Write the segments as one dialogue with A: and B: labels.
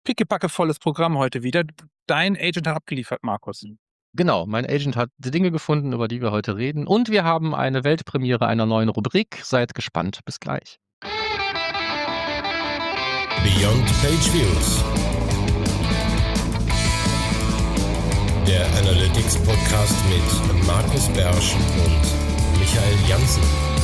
A: pickepackevolles Programm heute wieder. Dein Agent hat abgeliefert, Markus.
B: Genau, mein Agent hat die Dinge gefunden, über die wir heute reden. Und wir haben eine Weltpremiere einer neuen Rubrik. Seid gespannt. Bis gleich.
C: Beyond Page Views. Der Analytics Podcast mit Markus Bersch und Michael Janssen.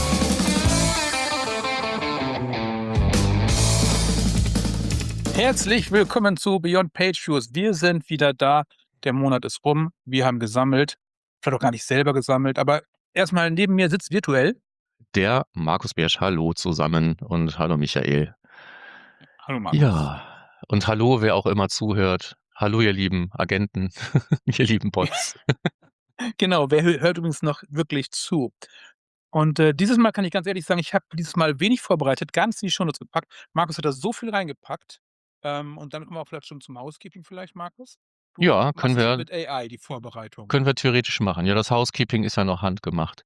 A: Herzlich willkommen zu Beyond Page Views. Wir sind wieder da. Der Monat ist rum. Wir haben gesammelt. Vielleicht auch gar nicht selber gesammelt, aber erstmal neben mir sitzt virtuell.
B: Der Markus Bersch, hallo zusammen und hallo Michael.
A: Hallo Markus.
B: Ja, und hallo, wer auch immer zuhört. Hallo, ihr lieben Agenten, ihr lieben Bots.
A: Genau, wer hört übrigens noch wirklich zu? Und dieses Mal kann ich ganz ehrlich sagen, ich habe dieses Mal wenig vorbereitet, ganz in die Shownotes gepackt. Markus hat da so viel reingepackt. Und damit kommen wir auch vielleicht schon zum Housekeeping vielleicht, Markus. Du
B: Ja,
A: machst
B: können
A: das
B: wir,
A: mit AI, die Vorbereitung.
B: können wir theoretisch machen. Ja, das Housekeeping ist ja noch handgemacht.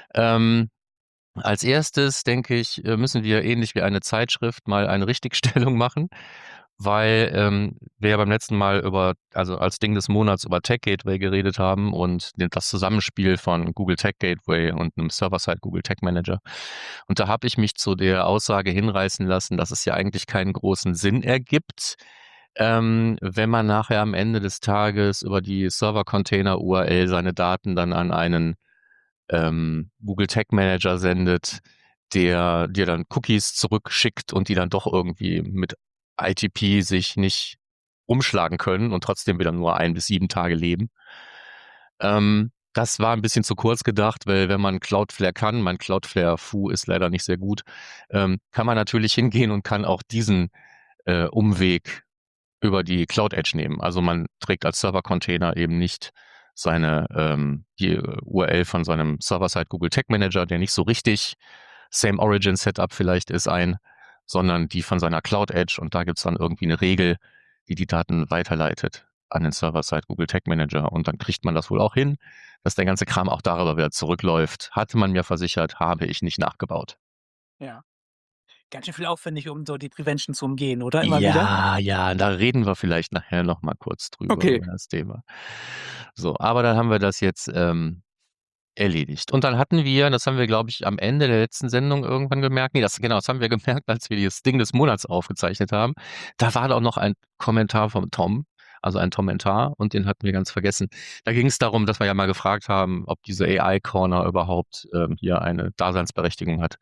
B: Als erstes, denke ich, müssen wir ähnlich wie eine Zeitschrift mal eine Richtigstellung machen, weil wir ja beim letzten Mal also als Ding des Monats über Tech Gateway geredet haben und das Zusammenspiel von Google Tech Gateway und einem Server-Side Google Tech Manager. Und da habe ich mich zu der Aussage hinreißen lassen, dass es ja eigentlich keinen großen Sinn ergibt, wenn man nachher am Ende des Tages über die Server-Container-URL seine Daten dann an einen Google Tag Manager sendet, der dir dann Cookies zurückschickt und die dann doch irgendwie mit ITP sich nicht umschlagen können und trotzdem wieder nur 1 bis 7 Tage leben. Das war ein bisschen zu kurz gedacht, weil wenn man Cloudflare kann, mein Cloudflare Foo ist leider nicht sehr gut, kann man natürlich hingehen und kann auch diesen Umweg über die Cloud Edge nehmen. Also man trägt als Server-Container eben nicht die URL von seinem Server-Side Google Tag Manager, der nicht so richtig Same Origin Setup vielleicht ist, sondern die von seiner Cloud Edge, und da gibt's dann irgendwie eine Regel, die die Daten weiterleitet an den Server-Side Google Tag Manager, und dann kriegt man das wohl auch hin, dass der ganze Kram auch darüber wieder zurückläuft. Hatte man mir versichert, habe ich nicht nachgebaut.
A: Ja. Ganz schön viel aufwendig, um so die Prevention zu umgehen, oder? Immer wieder?
B: Ja, da reden wir vielleicht nachher noch mal kurz drüber,
A: Okay.
B: über das Thema. So, aber dann haben wir das jetzt erledigt. Und dann hatten wir, das haben wir, glaube ich, am Ende der letzten Sendung irgendwann gemerkt, das haben wir gemerkt, als wir das Ding des Monats aufgezeichnet haben. Da war doch noch ein Kommentar vom Tom, also ein Kommentar, und den hatten wir ganz vergessen. Da ging es darum, dass wir ja mal gefragt haben, ob diese AI-Corner überhaupt hier eine Daseinsberechtigung hat.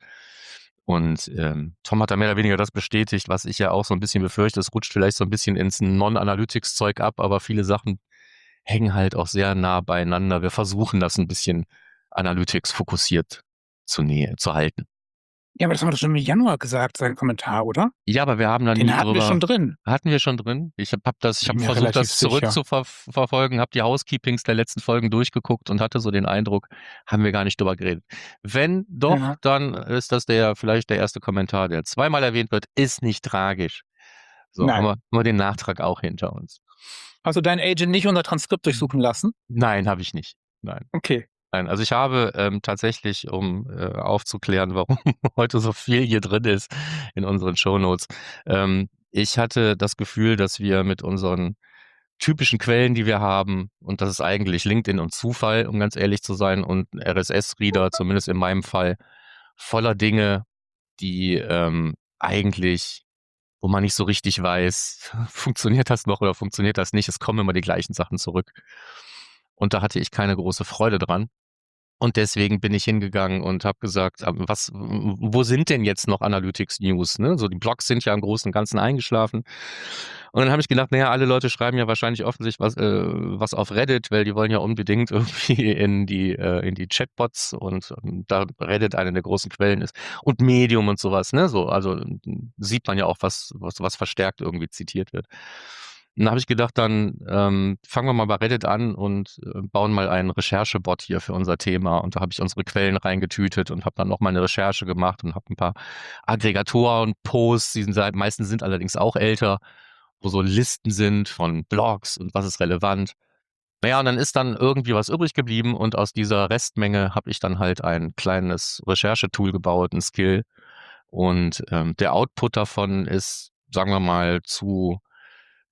B: Und Tom hat da mehr oder weniger das bestätigt, was ich ja auch so ein bisschen befürchte. Es rutscht vielleicht so ein bisschen ins Non-Analytics-Zeug ab, aber viele Sachen hängen halt auch sehr nah beieinander. Wir versuchen das ein bisschen Analytics fokussiert zu halten.
A: Ja, aber das haben wir doch schon im Januar gesagt, sein Kommentar, oder?
B: Ja, aber wir haben da nie
A: Den hatten wir
B: drüber.
A: schon drin.
B: Hatten wir schon drin? Ich habe
A: Bin mir
B: versucht,
A: relativ
B: das zurück
A: sicher.
B: zu verfolgen, habe die Housekeepings der letzten Folgen durchgeguckt und hatte so den Eindruck, haben wir gar nicht drüber geredet. Wenn doch,
A: Ja.
B: dann ist das vielleicht der erste Kommentar, der zweimal erwähnt wird, ist nicht tragisch. So,
A: Nein.
B: haben wir nur den Nachtrag auch hinter uns.
A: Hast du deinen Agent nicht unser Transkript durchsuchen lassen?
B: Nein, habe ich nicht. Nein.
A: Okay.
B: Nein, also ich habe tatsächlich, um aufzuklären, warum heute so viel hier drin ist in unseren Shownotes, ich hatte das Gefühl, dass wir mit unseren typischen Quellen, die wir haben, und das ist eigentlich LinkedIn und Zufall, um ganz ehrlich zu sein, und RSS-Reader, zumindest in meinem Fall, voller Dinge, die eigentlich, wo man nicht so richtig weiß, funktioniert das noch oder funktioniert das nicht, es kommen immer die gleichen Sachen zurück. Und da hatte ich keine große Freude dran. Und deswegen bin ich hingegangen und habe gesagt, wo sind denn jetzt noch Analytics News? Ne? So, die Blogs sind ja im Großen und Ganzen eingeschlafen. Und dann habe ich gedacht, alle Leute schreiben ja wahrscheinlich offensichtlich was auf Reddit, weil die wollen ja unbedingt irgendwie in die Chatbots, und da Reddit eine der großen Quellen ist. Und Medium und sowas, ne? So, also sieht man ja auch, was verstärkt irgendwie zitiert wird. Und dann habe ich gedacht, dann fangen wir mal bei Reddit an und bauen mal einen Recherchebot hier für unser Thema. Und da habe ich unsere Quellen reingetütet und habe dann noch mal eine Recherche gemacht und habe ein paar Aggregatoren, Posts, meistens sind allerdings auch älter, wo so Listen sind von Blogs und was ist relevant. Naja, und dann ist dann irgendwie was übrig geblieben, und aus dieser Restmenge habe ich dann halt ein kleines Recherchetool gebaut, ein Skill. Und der Output davon ist, sagen wir mal, zu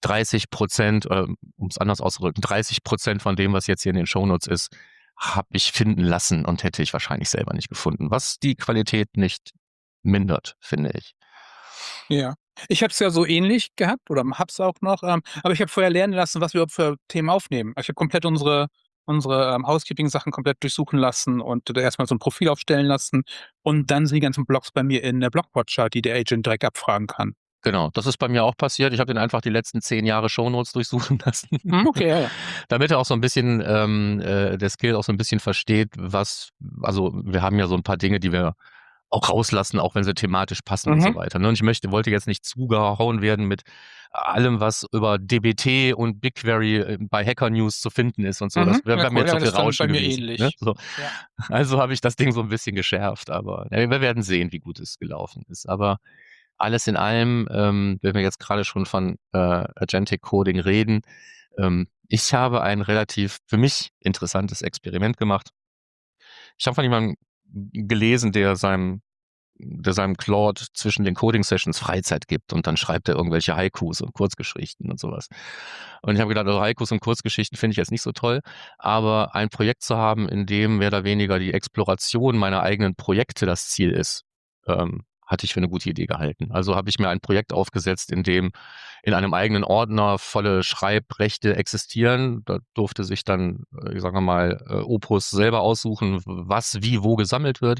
B: 30%, um es anders auszudrücken, 30% von dem, was jetzt hier in den Shownotes ist, habe ich finden lassen und hätte ich wahrscheinlich selber nicht gefunden, was die Qualität nicht mindert, finde ich.
A: Ja. Ich habe es ja so ähnlich gehabt oder habe es auch noch, aber ich habe vorher lernen lassen, was wir überhaupt für Themen aufnehmen. Ich habe komplett unsere Housekeeping-Sachen komplett durchsuchen lassen und da erst mal so 'n Profil aufstellen lassen und dann sind die ganzen Blogs bei mir in der Blogwatcher, die der Agent direkt abfragen kann.
B: Genau, das ist bei mir auch passiert. Ich habe den einfach die letzten 10 Jahre Shownotes durchsuchen lassen,
A: Okay, ja, ja.
B: damit er auch so ein bisschen der Skill auch so ein bisschen versteht, also wir haben ja so ein paar Dinge, die wir auch rauslassen, auch wenn sie thematisch passen und so
A: Mhm.
B: weiter, ne? Und wollte jetzt nicht zugehauen werden mit allem, was über dbt und BigQuery, bei Hacker News zu finden ist und so. Das
A: Mhm.
B: wäre
A: Ja,
B: mir
A: cool.
B: jetzt
A: Ja,
B: so
A: das
B: viel
A: ist dann bei
B: Rauschen
A: mir
B: gewesen, ne?
A: ähnlich.
B: So.
A: Ja.
B: Also habe ich das Ding so ein bisschen geschärft, aber ja, wir werden sehen, wie gut es gelaufen ist. Aber alles in allem, wenn wir jetzt gerade schon von Agentic Coding reden, ich habe ein relativ für mich interessantes Experiment gemacht. Ich habe von jemandem gelesen, der seinem Claude zwischen den Coding-Sessions Freizeit gibt und dann schreibt er irgendwelche Haikus und Kurzgeschichten und sowas. Und ich habe gedacht, Haikus und Kurzgeschichten finde ich jetzt nicht so toll, aber ein Projekt zu haben, in dem mehr oder weniger die Exploration meiner eigenen Projekte das Ziel ist, hatte ich für eine gute Idee gehalten. Also habe ich mir ein Projekt aufgesetzt, in dem in einem eigenen Ordner volle Schreibrechte existieren. Da durfte sich dann, sagen wir mal, Opus selber aussuchen, was wie wo gesammelt wird.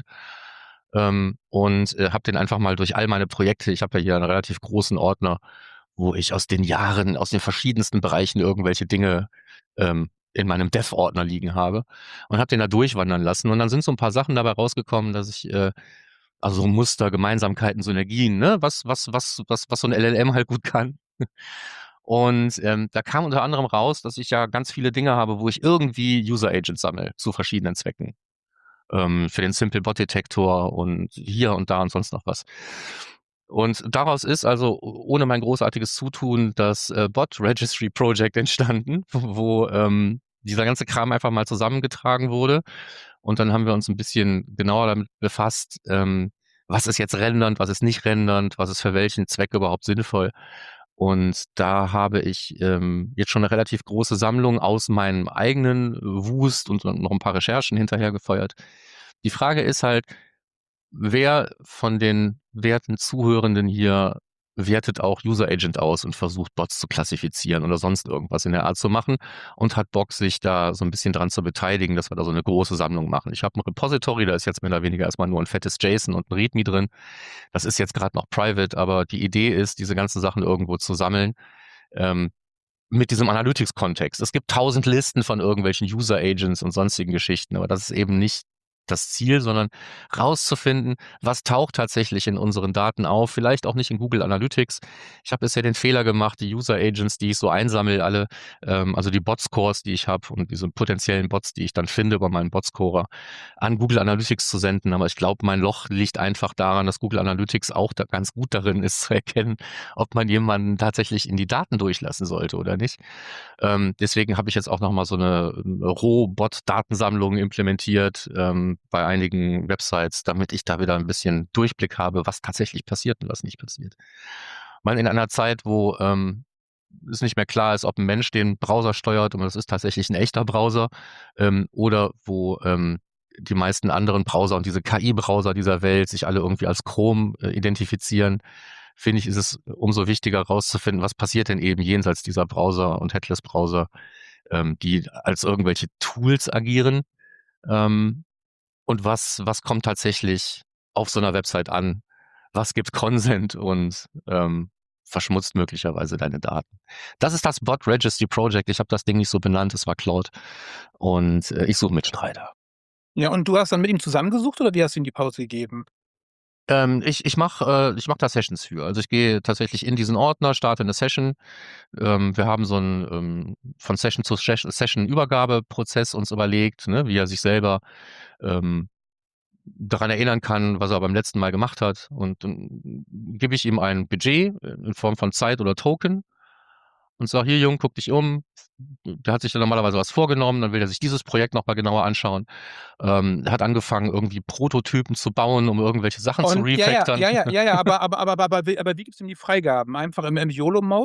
B: Und habe den einfach mal durch all meine Projekte, ich habe ja hier einen relativ großen Ordner, wo ich aus den Jahren, aus den verschiedensten Bereichen irgendwelche Dinge in meinem Dev-Ordner liegen habe und habe den da durchwandern lassen. Und dann sind so ein paar Sachen dabei rausgekommen, dass ich also so Muster, Gemeinsamkeiten, Synergien, ne, was so ein LLM halt gut kann. Und da kam unter anderem raus, dass ich ja ganz viele Dinge habe, wo ich irgendwie User Agents sammle zu verschiedenen Zwecken, für den Simple Bot Detektor und hier und da und sonst noch was. Und daraus ist also ohne mein großartiges Zutun das Bot Registry Project entstanden, wo dieser ganze Kram einfach mal zusammengetragen wurde. Und dann haben wir uns ein bisschen genauer damit befasst, was ist jetzt rendernd, was ist nicht rendernd, was ist für welchen Zweck überhaupt sinnvoll. Und da habe ich jetzt schon eine relativ große Sammlung aus meinem eigenen Wust und noch ein paar Recherchen hinterher gefeuert. Die Frage ist halt, wer von den werten Zuhörenden hier wertet auch User Agent aus und versucht, Bots zu klassifizieren oder sonst irgendwas in der Art zu machen und hat Bock, sich da so ein bisschen dran zu beteiligen, dass wir da so eine große Sammlung machen. Ich habe ein Repository, da ist jetzt mehr oder weniger erstmal nur ein fettes JSON und ein README drin. Das ist jetzt gerade noch private, aber die Idee ist, diese ganzen Sachen irgendwo zu sammeln. Mit diesem Analytics-Kontext. Es gibt 1000 Listen von irgendwelchen User Agents und sonstigen Geschichten, aber das ist eben nicht das Ziel, sondern rauszufinden, was taucht tatsächlich in unseren Daten auf, vielleicht auch nicht in Google Analytics. Ich habe bisher den Fehler gemacht, die User Agents, die ich so einsammle, alle, also die Bot-Scores, die ich habe und diese potenziellen Bots, die ich dann finde über meinen Bot-Scorer, an Google Analytics zu senden. Aber ich glaube, mein Loch liegt einfach daran, dass Google Analytics auch da ganz gut darin ist, zu erkennen, ob man jemanden tatsächlich in die Daten durchlassen sollte oder nicht. Deswegen habe ich jetzt auch nochmal so eine Rohbot-Datensammlung implementiert bei einigen Websites, damit ich da wieder ein bisschen Durchblick habe, was tatsächlich passiert und was nicht passiert. Weil in einer Zeit, wo es nicht mehr klar ist, ob ein Mensch den Browser steuert und das ist tatsächlich ein echter Browser oder wo die meisten anderen Browser und diese KI-Browser dieser Welt sich alle irgendwie als Chrome identifizieren, finde ich, ist es umso wichtiger herauszufinden, was passiert denn eben jenseits dieser Browser und Headless-Browser, die als irgendwelche Tools agieren und was kommt tatsächlich auf so einer Website an, was gibt Consent und verschmutzt möglicherweise deine Daten. Das ist das Bot Registry Project. Ich habe das Ding nicht so benannt, es war Claude und ich suche Mitstreiter.
A: Ja, und du hast dann mit ihm zusammengesucht oder wie hast du ihm die Pause gegeben?
B: Ich mach da Sessions für. Also ich gehe tatsächlich in diesen Ordner, starte eine Session. Wir haben so einen von Session zu Session Übergabeprozess uns überlegt, ne, wie er sich selber daran erinnern kann, was er beim letzten Mal gemacht hat. Und dann gebe ich ihm ein Budget in Form von Zeit oder Token und sage, hier Jung, guck dich um. Der hat sich dann normalerweise was vorgenommen, dann will er sich dieses Projekt noch mal genauer anschauen. Er hat angefangen, irgendwie Prototypen zu bauen, um irgendwelche Sachen zu
A: Und ja,
B: refactoren.
A: aber wie gibst du ihm die Freigaben? Einfach im YOLO-Mode?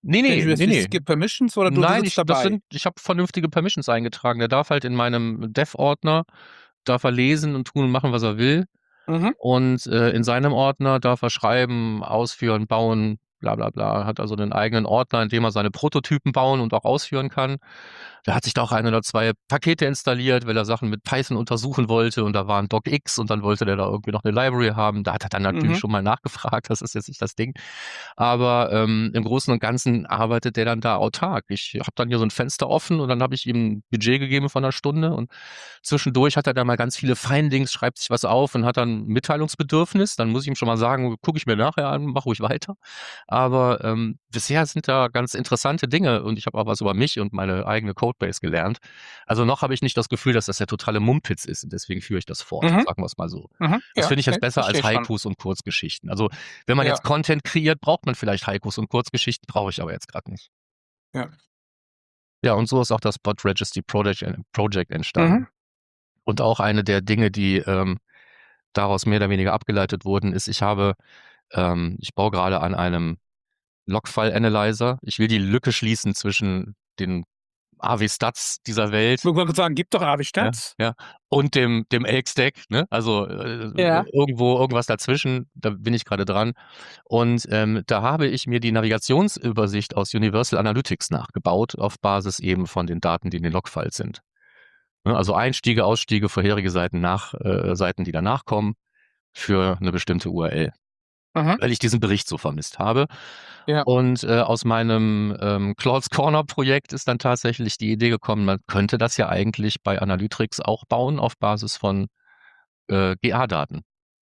B: Ne,
A: Wenn
B: ne,
A: du jetzt
B: ne,
A: richtige
B: ne.
A: Permissions oder du
B: Nein,
A: sitzt dabei?
B: ich habe vernünftige Permissions eingetragen. Der darf halt in meinem Dev-Ordner darf er lesen und tun und machen, was er will.
A: Mhm.
B: Und, in seinem Ordner darf er schreiben, ausführen, bauen, bla bla bla. Hat also 'nen eigenen Ordner, in dem er seine Prototypen bauen und auch ausführen kann. Der hat sich da auch 1 oder 2 Pakete installiert, weil er Sachen mit Python untersuchen wollte und da war 'n docx und dann wollte der da irgendwie noch 'ne Library haben. Da hat er dann natürlich
A: Mhm.
B: schon mal nachgefragt, das ist jetzt nicht das Ding. Aber, im Großen und Ganzen arbeitet der dann da autark. Ich habe dann hier so 'n Fenster offen und dann habe ich ihm 'n Budget gegeben von 'ner Stunde und zwischendurch hat er da mal ganz viele Findings, schreibt sich was auf und hat dann Mitteilungsbedürfnis. Dann muss ich ihm schon mal sagen: „Gucke ich mir nachher an, mach ruhig weiter." Aber, bisher sind da ganz interessante Dinge und ich habe auch was über mich und meine eigene Codebase gelernt. Also, noch habe ich nicht das Gefühl, dass das der totale Mumpitz ist und deswegen führe ich das fort,
A: Mhm.
B: sagen wir's mal so.
A: Mhm.
B: Das
A: Ja,
B: finde ich jetzt
A: ne,
B: besser
A: verstehe
B: als
A: schon.
B: Haikus und Kurzgeschichten. Also, wenn man
A: Ja.
B: jetzt Content kreiert, braucht man vielleicht Haikus und Kurzgeschichten, brauche ich aber jetzt grad nicht.
A: Ja.
B: Ja, und so ist auch das Bot Registry Project
A: Mhm.
B: entstanden. Und auch eine der Dinge, die, daraus mehr oder weniger abgeleitet wurden, ist, ich baue grade an einem Logfile-Analyzer. Ich will die Lücke schließen zwischen den AW-Stats dieser Welt,
A: Ich wollte grad sagen, gib doch
B: ja,
A: AWI-Stats.
B: ja, und dem Elk-Stack, ne? Also,
A: Ja.
B: irgendwas dazwischen, da bin ich grade dran. Und, da habe ich mir die Navigationsübersicht aus Universal Analytics nachgebaut, auf Basis eben von den Daten, die in den Logfiles sind. Ne, also Einstiege, Ausstiege, vorherige Seiten, Seiten, die danach kommen für 'ne bestimmte URL,
A: Mhm.
B: weil ich diesen Bericht so vermisst habe.
A: Ja.
B: Und, aus meinem, Claude's Corner Projekt ist dann tatsächlich die Idee gekommen, man könnte das ja eigentlich bei Analytrix auch bauen auf Basis von, GA-Daten.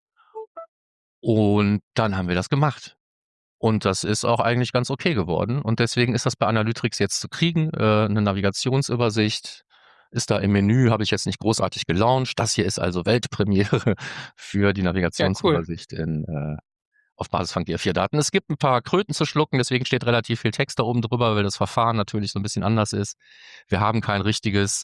B: Und dann haben wir das gemacht. Und das ist auch eigentlich ganz okay geworden. Und deswegen ist das bei Analytrix jetzt zu kriegen, 'ne Navigationsübersicht ist da im Menü, habe ich jetzt nicht großartig gelauncht. Das hier ist also Weltpremiere für die
A: Ja, cool.
B: Navigationsübersicht auf Basis von GA4-Daten. Es gibt 'n paar Kröten zu schlucken, deswegen steht relativ viel Text da oben drüber, weil das Verfahren natürlich so 'n bisschen anders ist. Wir haben kein richtiges,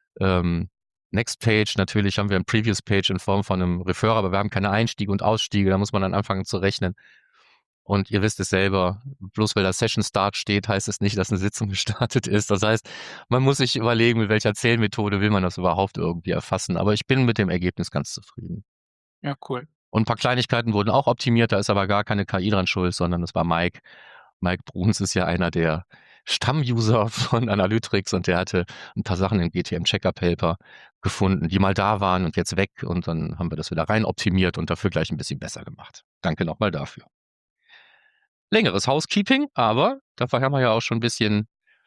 B: Next Page. Natürlich haben wir 'n Previous Page in Form von 'nem Referrer, aber wir haben keine Einstiege und Ausstiege. Da muss man dann anfangen zu rechnen. Und ihr wisst es selber, bloß weil da Session Start steht, heißt es nicht, dass 'ne Sitzung gestartet ist. Das heißt, man muss sich überlegen, mit welcher Zählmethode will man das überhaupt irgendwie erfassen. Aber ich bin mit dem Ergebnis ganz zufrieden.
A: Ja, cool.
B: Und 'n paar Kleinigkeiten wurden auch optimiert, da ist aber gar keine KI dran schuld, sondern das war Mike. Mike Bruns ist ja einer der Stammuser von Analytrix und der hatte 'n paar Sachen im GTM Checkup Helper gefunden, die mal da waren und jetzt weg und dann haben wir das wieder rein optimiert und dafür gleich 'n bisschen besser gemacht. Danke noch mal dafür. Längeres Housekeeping, aber dafür haben wir ja auch schon 'n bisschen,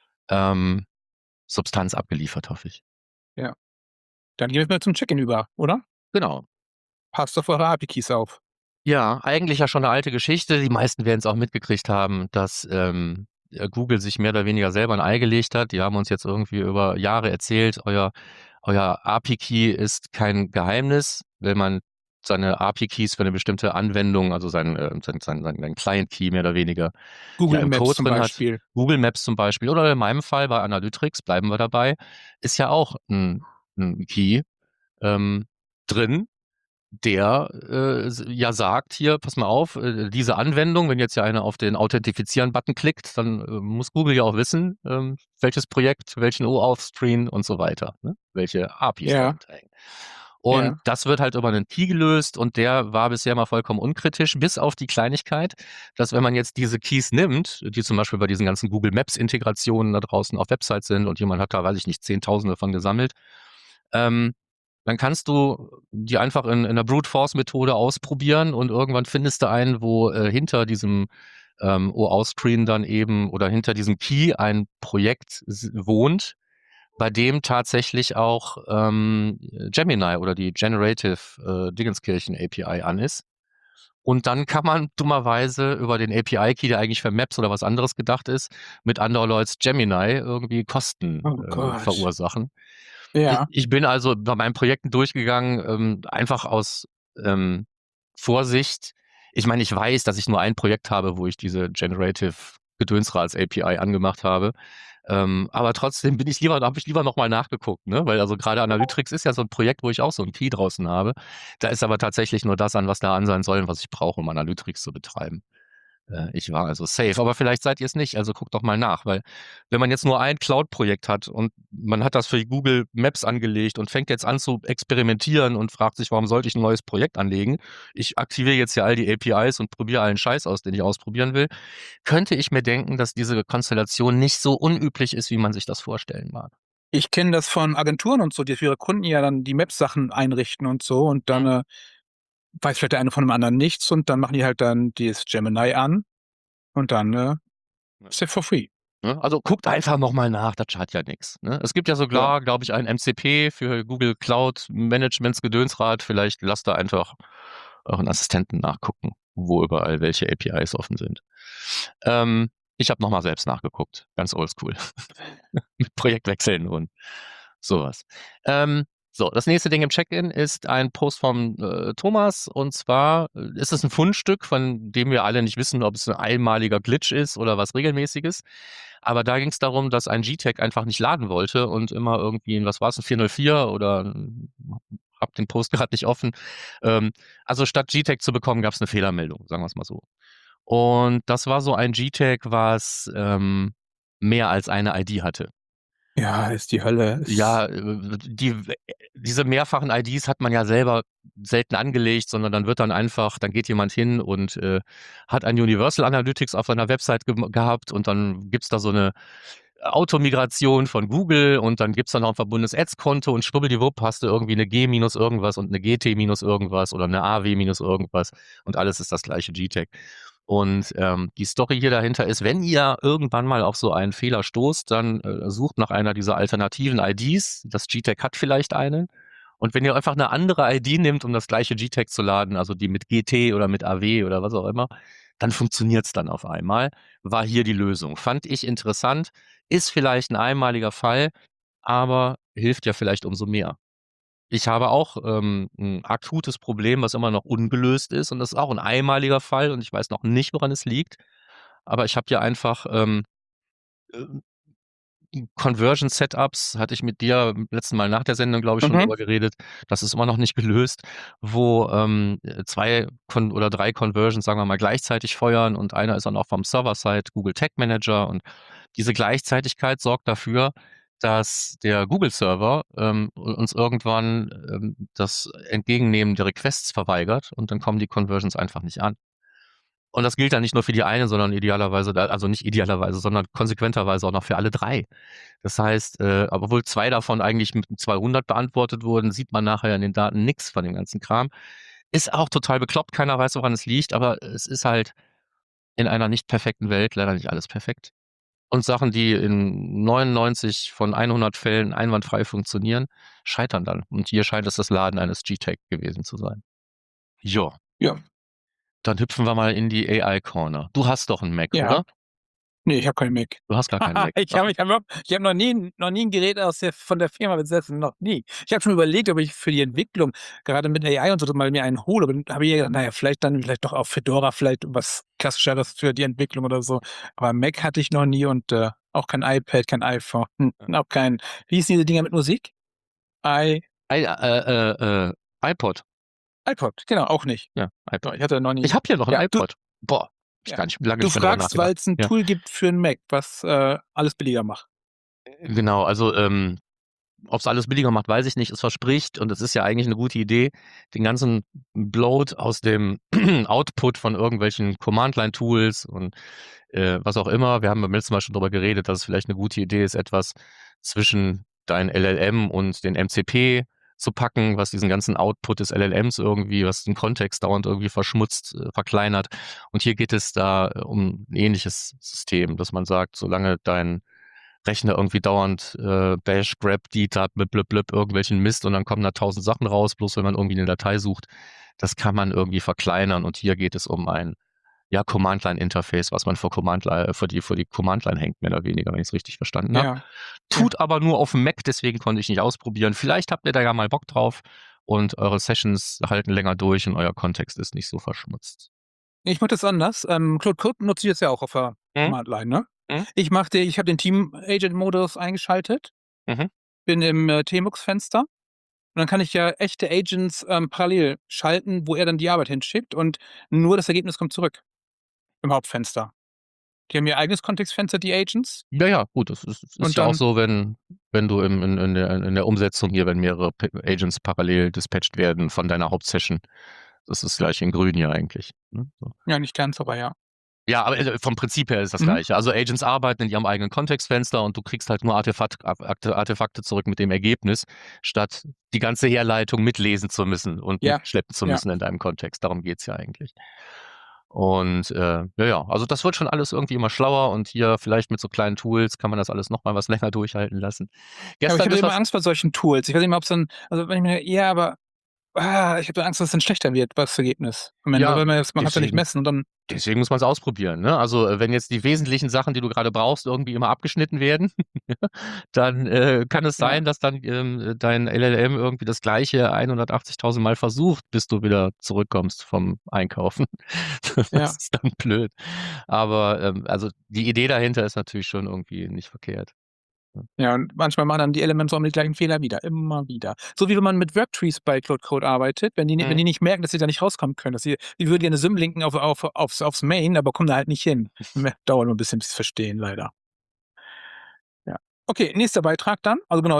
B: Substanz abgeliefert, hoffe ich.
A: Ja. Dann gehen wir mal zum Check-in über, oder?
B: Genau.
A: Passt auf eure API-Keys auf.
B: Ja, eigentlich ja schon 'ne alte Geschichte. Die meisten werden's auch mitgekriegt haben, dass, Google sich mehr oder weniger selber 'n Ei gelegt hat. Die haben uns jetzt irgendwie über Jahre erzählt, euer API-Key ist kein Geheimnis. Wenn man seine API-Keys für 'ne bestimmte Anwendung, also sein Client-Key mehr oder weniger, ja
A: Google
B: im
A: Maps
B: Code
A: zum
B: drin hat.
A: Beispiel.
B: Google Maps zum Beispiel oder in meinem Fall bei Analytrix, bleiben wir dabei, ist ja auch 'n Key, drin, der, ja sagt: „Hier, pass mal auf, diese Anwendung", wenn jetzt ja einer auf den Authentifizieren-Button klickt, dann, muss Google ja auch wissen, welches Projekt, welchen OAuth-Screen und so weiter, ne? Welche APIs
A: Ja.
B: dahinter hängen. Und
A: Ja.
B: das wird halt über 'nen Key gelöst und der war bisher mal vollkommen unkritisch, bis auf die Kleinigkeit, dass wenn man jetzt diese Keys nimmt, die zum Beispiel bei diesen ganzen Google Maps-Integrationen da draußen auf Websites sind und jemand hat da, weiß ich nicht, Zehntausende von gesammelt, dann kannst du die einfach in 'ner Brute-Force-Methode ausprobieren und irgendwann findest du einen, wo, hinter diesem, OAuth-Screen dann eben oder hinter diesem Key ein Projekt wohnt, bei dem tatsächlich auch, Gemini oder die Generative, Dingenskirchen API an ist. Und dann kann man dummerweise über den API-Key, der eigentlich für Maps oder was anderes gedacht ist, mit anderer Leuts Gemini irgendwie Kosten,
A: Oh Gott.
B: verursachen.
A: Ja.
B: Ich bin also bei meinen Projekten durchgegangen, einfach aus, Vorsicht. Ich meine, ich weiß, dass ich nur ein Projekt habe, wo ich diese Generative Gedönsrats API angemacht habe. Aber trotzdem habe ich lieber noch mal nachgeguckt, ne? Weil also grade Analytrix ist ja so 'n Projekt, wo ich auch so 'n Key draußen habe. Da ist aber tatsächlich nur das an, was da an sein soll und was ich brauche, um Analytrix zu betreiben. Ich war also safe, aber vielleicht seid ihr es nicht, also guckt doch mal nach, weil wenn man jetzt nur ein Cloud-Projekt hat und man hat das für Google Maps angelegt und fängt jetzt an zu experimentieren und fragt sich, warum sollte ich ein neues Projekt anlegen? Ich aktiviere jetzt hier all die APIs und probiere allen Scheiß aus, den ich ausprobieren will. Könnte ich mir denken, dass diese Konstellation nicht so unüblich ist, wie man sich das vorstellen mag.
A: Ich kenne das von Agenturen und so, die für ihre Kunden ja dann die Maps-Sachen einrichten und so und dann weiß vielleicht der eine von dem anderen nichts und dann machen die halt dann dieses Gemini an und dann ist der for free.
B: Ne? Also guckt einfach nochmal nach, das schadet ja nichts. Ne? Es gibt ja sogar, glaube ich, ein MCP für Google Cloud Managements Gedönsrad. Vielleicht lasst da einfach euren Assistenten nachgucken, wo überall welche APIs offen sind. Ich habe nochmal selbst nachgeguckt, ganz oldschool. Mit Projektwechseln und sowas. So, das nächste Ding im Check-in ist ein Post vom Thomas, und zwar ist es ein Fundstück, von dem wir alle nicht wissen, ob es ein einmaliger Glitch ist oder was Regelmäßiges. Aber da ging es darum, dass ein GTAG einfach nicht laden wollte und immer irgendwie, was war es, ein 404 oder hab den Post gerade nicht offen. Also statt GTAG zu bekommen, gab es eine Fehlermeldung, sagen wir es mal so. Und das war so ein GTAG, was mehr als eine ID hatte.
A: Ja, ist die Hölle.
B: Ja, diese mehrfachen IDs hat man ja selber selten angelegt, sondern dann geht jemand hin und hat ein Universal Analytics auf seiner Website gehabt und dann gibt's da so eine Automigration von Google und dann gibt's da noch ein verbundenes Ads-Konto und schwubbeldiwupp hast du irgendwie eine G minus irgendwas und eine GT minus irgendwas oder eine AW minus irgendwas und alles ist das gleiche GTAG. Und die Story hier dahinter ist, wenn ihr irgendwann mal auf so einen Fehler stoßt, dann sucht nach einer dieser alternativen IDs. Das GTAG hat vielleicht eine. Und wenn ihr einfach eine andere ID nimmt, um das gleiche GTAG zu laden, also die mit GT oder mit AW oder was auch immer, dann funktioniert's dann auf einmal. War hier die Lösung. Fand ich interessant. Ist vielleicht ein einmaliger Fall, aber hilft ja vielleicht umso mehr. Ich habe auch ein akutes Problem, was immer noch ungelöst ist und das ist auch ein einmaliger Fall und ich weiß noch nicht, woran es liegt. Aber ich habe hier einfach äh, Conversion-Setups, hatte ich mit dir letzten Mal nach der Sendung, glaube ich, schon drüber geredet. Das ist immer noch nicht gelöst, wo 2 oder 3 Conversions, sagen wir mal, gleichzeitig feuern und einer ist dann auch vom Server-Side Google Tag Manager und diese Gleichzeitigkeit sorgt dafür, dass der Google-Server uns irgendwann das Entgegennehmen der Requests verweigert und dann kommen die Conversions einfach nicht an. Und das gilt dann nicht nur für die eine, sondern idealerweise, also nicht idealerweise, sondern konsequenterweise auch noch für alle 3. Das heißt, obwohl 2 davon eigentlich mit 200 beantwortet wurden, sieht man nachher in den Daten nichts von dem ganzen Kram. Ist auch total bekloppt, keiner weiß, woran es liegt, aber es ist halt in einer nicht perfekten Welt leider nicht alles perfekt. Und Sachen, die in 99 von 100 Fällen einwandfrei funktionieren, scheitern dann. Und hier scheint es das Laden eines GTAG gewesen zu sein. Jo.
A: Ja.
B: Dann hüpfen wir mal in die AI-Corner. Du hast doch einen Mac,
A: Ja.
B: oder?
A: Nee, ich habe keinen Mac.
B: Du hast gar keinen Mac.
A: Ich habe noch nie ein Gerät von der Firma besessen, noch nie. Ich habe schon überlegt, ob ich für die Entwicklung, gerade mit AI und so, mal mir einen hole, aber dann habe ich gedacht, naja, vielleicht doch auf Fedora, vielleicht was Klassischeres für die Entwicklung oder so. Aber Mac hatte ich noch nie und auch kein iPad, kein iPhone, auch kein, wie hießen diese Dinger mit Musik?
B: iPod.
A: iPod, genau, auch nicht.
B: Ja, iPod.
A: So, ich hatte noch nie.
B: Ich habe hier noch ein
A: Ja,
B: iPod. Boah, ich gar nicht lange
A: Du
B: nicht mehr drüber
A: fragst, weil
B: nachgedacht.
A: es ein
B: Ja.
A: Tool gibt für einen Mac, was alles billiger macht.
B: Genau, also ob es alles billiger macht, weiß ich nicht. Es verspricht, und es ist ja eigentlich eine gute Idee, den ganzen Bloat aus dem Output von irgendwelchen Command-Line-Tools und was auch immer. Wir haben beim letzten Mal schon darüber geredet, dass es vielleicht eine gute Idee ist, etwas zwischen dein LLM und den MCP zu packen, was diesen ganzen Output des LLMs irgendwie, was den Kontext dauernd irgendwie verschmutzt, verkleinert. Und hier geht es da um ein ähnliches System, dass man sagt, solange dein Rechner irgendwie dauernd Bash, Grep, DTAB, blip, irgendwelchen Mist und dann kommen da 1000 Sachen raus, bloß wenn man irgendwie eine Datei sucht. Das kann man irgendwie verkleinern und hier geht es um ein Command-Line-Interface, was man vor die Command-Line hängt, mehr oder weniger, wenn ich es richtig verstanden habe.
A: Ja.
B: Tut aber nur auf dem Mac, deswegen konnte ich nicht ausprobieren. Vielleicht habt ihr da ja mal Bock drauf und eure Sessions halten länger durch und euer Kontext ist nicht so verschmutzt.
A: Ich mache das anders. Claude Code nutze ich jetzt ja auch auf der Command-Line, ne? Ich habe den Team-Agent-Modus eingeschaltet, bin im Tmux-Fenster und dann kann ich ja echte Agents parallel schalten, wo er dann die Arbeit hinschickt und nur das Ergebnis kommt zurück. im Hauptfenster. Die haben ihr eigenes Kontextfenster, die Agents.
B: Ja, gut, das ist
A: Und
B: ja auch
A: dann
B: so, wenn du in der Umsetzung hier, wenn mehrere Agents parallel dispatcht werden von deiner Hauptsession. Das ist gleich in grün ja eigentlich, ne? So.
A: ja, nicht ganz, aber ja.
B: Ja, aber vom Prinzip her ist das Gleiche. Also Agents arbeiten in ihrem eigenen Kontextfenster und du kriegst halt nur Artefakte zurück mit dem Ergebnis, statt die ganze Herleitung mitlesen zu müssen und
A: Ja,
B: mitschleppen zu
A: ja.
B: müssen in deinem Kontext. Darum geht's ja eigentlich. Und ja, also das wird schon alles irgendwie immer schlauer und hier vielleicht mit so kleinen Tools kann man das alles noch mal was länger durchhalten lassen.
A: Aber ich
B: Gestern
A: habe
B: ist
A: immer
B: was
A: Angst vor solchen Tools. Ich weiß nicht mehr, ob's dann wenn ich mir aber ich habe Angst, dass es dann schlechter wird, das Ergebnis am Ende,
B: ja,
A: weil man kann's ja nicht
B: deswegen
A: messen und dann
B: Deswegen muss man es ausprobieren, ne? Also, wenn jetzt die wesentlichen Sachen, die du gerade brauchst, irgendwie immer abgeschnitten werden, dann, kann es
A: ja,
B: sein, dass dann, dein LLM irgendwie das Gleiche 180.000 Mal versucht, bis du wieder zurückkommst vom Einkaufen. Das
A: ja.
B: ist dann blöd. Aber, also, die Idee dahinter ist natürlich schon irgendwie nicht verkehrt.
A: Ja, und manchmal machen dann die LLMs auch die gleichen Fehler wieder, immer wieder. So wie wenn man mit Worktrees bei Claude Code arbeitet, wenn die
B: Mhm.
A: nicht merken, dass sie da nicht rauskommen können, dass die würden gerne Sym linken aufs Main, aber kommen da halt nicht hin. Dauert nur ein bisschen, bis sie's verstehen, leider. Ja. Okay, nächster Beitrag dann. Also genau,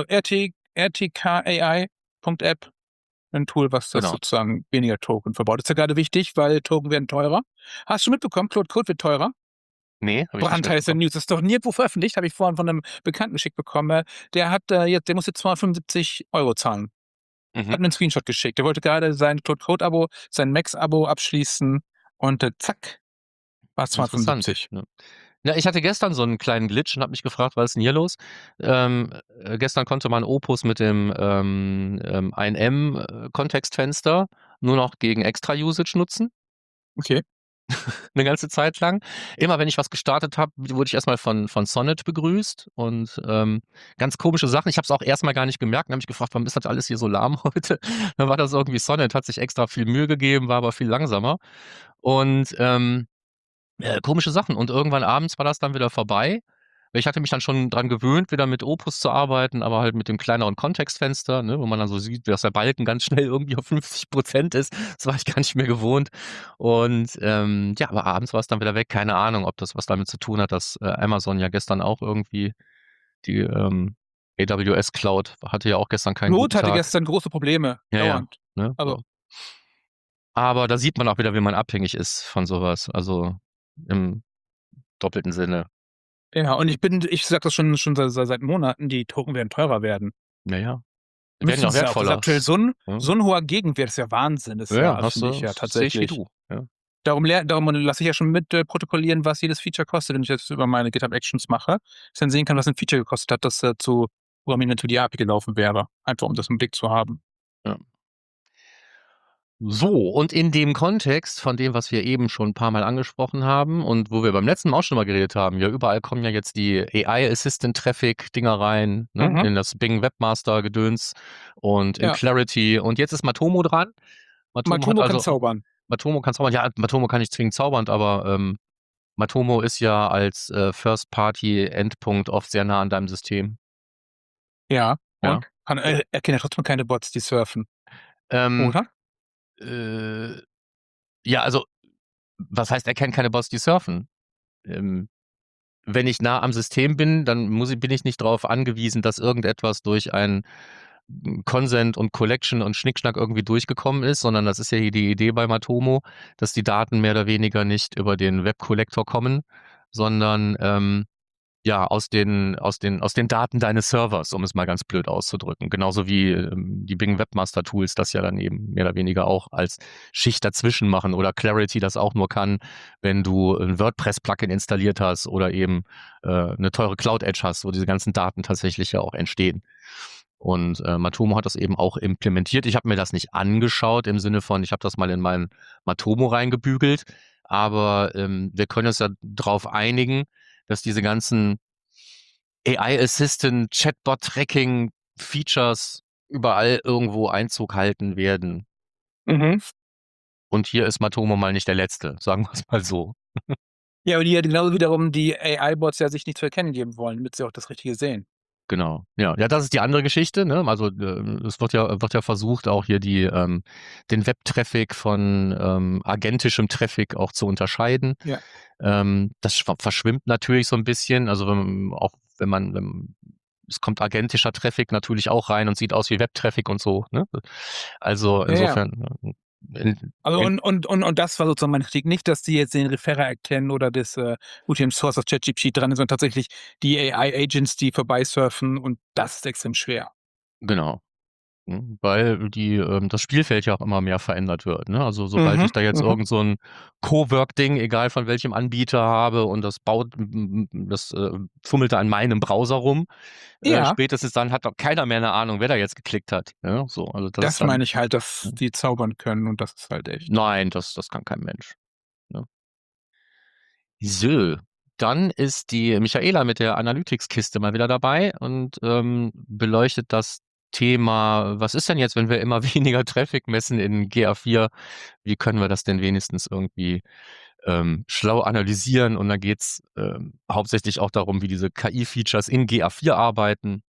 A: rtkai.app, ein Tool, was das
B: Genau.
A: sozusagen weniger Token verbaut. Das ist ja gerade wichtig, weil Token werden teurer. Hast du mitbekommen, Claude Code wird teurer?
B: Ne, habe ich nicht
A: Brandheiße
B: mitbekommen.
A: News, das ist doch nirgendwo veröffentlicht, habe ich vorhin von einem Bekannten geschickt bekommen. Der muss jetzt 275 € zahlen.
B: Mhm.
A: Hat mir 'n Screenshot geschickt. Der wollte gerade sein Claude Code Abo, sein Max-Abo abschließen und, zack, war's
B: Interessant,
A: 275.
B: ne? Ja, ich hatte gestern so 'n kleinen Glitch und habe mich gefragt: „Was ist 'n hier los?“ Gestern konnte man Opus mit dem, 1M, Kontextfenster nur noch gegen Extra-Usage nutzen,
A: Okay.
B: 'ne ganze Zeit lang. Immer wenn ich was gestartet habe, wurde ich erst mal von Sonnet begrüßt und, ganz komische Sachen. Ich habe es auch erst mal gar nicht gemerkt und habe mich gefragt: „Warum ist das alles hier so lahm heute?“ Dann war das irgendwie Sonnet, hat sich extra viel Mühe gegeben, war aber viel langsamer und, komische Sachen und irgendwann abends war das dann wieder vorbei. Ich hatte mich dann schon dran gewöhnt, wieder mit Opus zu arbeiten, aber halt mit dem kleineren Kontextfenster, ne, wo man dann so sieht, dass der Balken ganz schnell irgendwie auf 50% ist. Das war ich gar nicht mehr gewohnt. Und, ja, aber abends war es dann wieder weg. Keine Ahnung, ob das was damit zu tun hat, dass, Amazon ja gestern auch irgendwie die, AWS Cloud hatte ja auch gestern keinen
A: Claude
B: guten
A: hatte
B: Tag.
A: gestern große Probleme,
B: Ja, ja,
A: dauernd.
B: ne,
A: Also,
B: so. Aber da sieht man auch wieder, wie man abhängig ist von so was, also im doppelten Sinne.
A: ja, und ich sage das schon seit Monaten, die Token werden teurer werden.
B: Ja, ja. Die werden ja auch
A: Müssen's ja auch. Das ist
B: wertvoller.
A: aktuell
B: Ja.
A: so 'n hoher Gegenwert, ist ja Wahnsinn. Das ist
B: Ja,
A: ja,
B: hast
A: finde
B: du
A: ich ja
B: sehe ich wie
A: tatsächlich.
B: du, ja.
A: Darum lasse ich ja schon mit, protokollieren, was jedes Feature kostet, wenn ich das über meine GitHub Actions mache, dass ich dann sehen kann, was 'n Feature gekostet hat, das, zu programmieren into die API gelaufen wäre, einfach um das im Blick zu haben.
B: Ja. So, und in dem Kontext von dem, was wir eben schon 'n paarmal angesprochen haben und wo wir beim letzten Mal auch schon mal geredet haben, ja, überall kommen ja jetzt die AI Assistant Traffic Dinger rein, ne,
A: Mhm.
B: in das Bing Webmaster Gedöns und in
A: Ja,
B: Clarity und jetzt ist Matomo dran. Matomo hat
A: Matomo kann
B: also
A: zaubern.
B: Matomo kann zaubern. Ja, Matomo kann nicht zwingend zaubern, aber, Matomo ist ja als, First Party Endpunkt oft sehr nah an deinem System,
A: Ja,
B: ja.
A: und? Erkennt ja trotzdem keine Bots, die surfen,
B: Ähm,
A: oder?
B: äh, ja, also, was heißt, er kennt keine Bots, die surfen? Ähm, Wenn ich nah am System bin, dann bin ich nicht darauf angewiesen, dass irgendetwas durch ein Consent und Collection und Schnickschnack irgendwie durchgekommen ist, sondern das ist ja hier die Idee bei Matomo, dass die Daten mehr oder weniger nicht über den Web-Collector kommen, sondern, ja, aus den Daten deines Servers, um es mal ganz blöd auszudrücken. Genauso wie, die Bing Webmaster Tools das ja dann eben mehr oder weniger auch als Schicht dazwischen machen oder Clarity das auch nur kann, wenn du 'n WordPress-Plugin installiert hast oder eben, 'ne teure Cloud Edge hast, wo diese ganzen Daten tatsächlich ja auch entstehen. Und, Matomo hat das eben auch implementiert. Ich habe mir das nicht angeschaut im Sinne von, ich habe das mal in mein Matomo reingebügelt, aber, wir können uns ja drauf einigen, dass diese ganzen AI Assistant, Chatbot Tracking Features überall irgendwo Einzug halten werden.
A: Mhm.
B: Und hier ist Matomo mal nicht der Letzte, sagen wir's mal so.
A: Ja, aber die genauso wiederum die AI-Bots ja sich nicht zu erkennen geben wollen, damit sie auch das Richtige sehen.
B: Genau. Ja, das ist die andere Geschichte, ne? Also, es wird ja versucht, auch hier den Web-Traffic von agentischem Traffic auch zu unterscheiden.
A: Ja.
B: Das verschwimmt natürlich so ein bisschen. Also, wenn es kommt agentischer Traffic natürlich auch rein und sieht aus wie Web-Traffic und so, ne? Also,
A: Ja, ja.
B: insofern,
A: Also
B: in
A: und das war sozusagen meine Kritik. Nicht, dass die jetzt den Referrer erkennen oder das, gut, hier im Source of ChatGPT dran ist, sondern tatsächlich die AI-Agents, die vorbeisurfen und das ist extrem schwer.
B: genau. Weil das Spielfeld ja auch immer mehr verändert wird, ne? Also, sobald
A: Mhm,
B: ich da jetzt
A: mhm.
B: irgend so 'n Cowork-Ding, egal von welchem Anbieter habe und fummelt da in meinem Browser rum,
A: Ja,
B: spätestens dann hat doch keiner mehr 'ne Ahnung, wer da jetzt geklickt hat, ne? So, also das ist
A: das
B: dann
A: meine ich halt, dass die zaubern können und das ist halt echt.
B: nein, das kann kein Mensch, ne? So, dann ist die Michaela mit der Analytics-Kiste mal wieder dabei und, beleuchtet das Thema: Was ist denn jetzt, wenn wir immer weniger Traffic messen in GA4? Wie können wir das denn wenigstens irgendwie, schlau analysieren? Und dann geht's, hauptsächlich auch darum, wie diese KI-Features in GA4 arbeiten,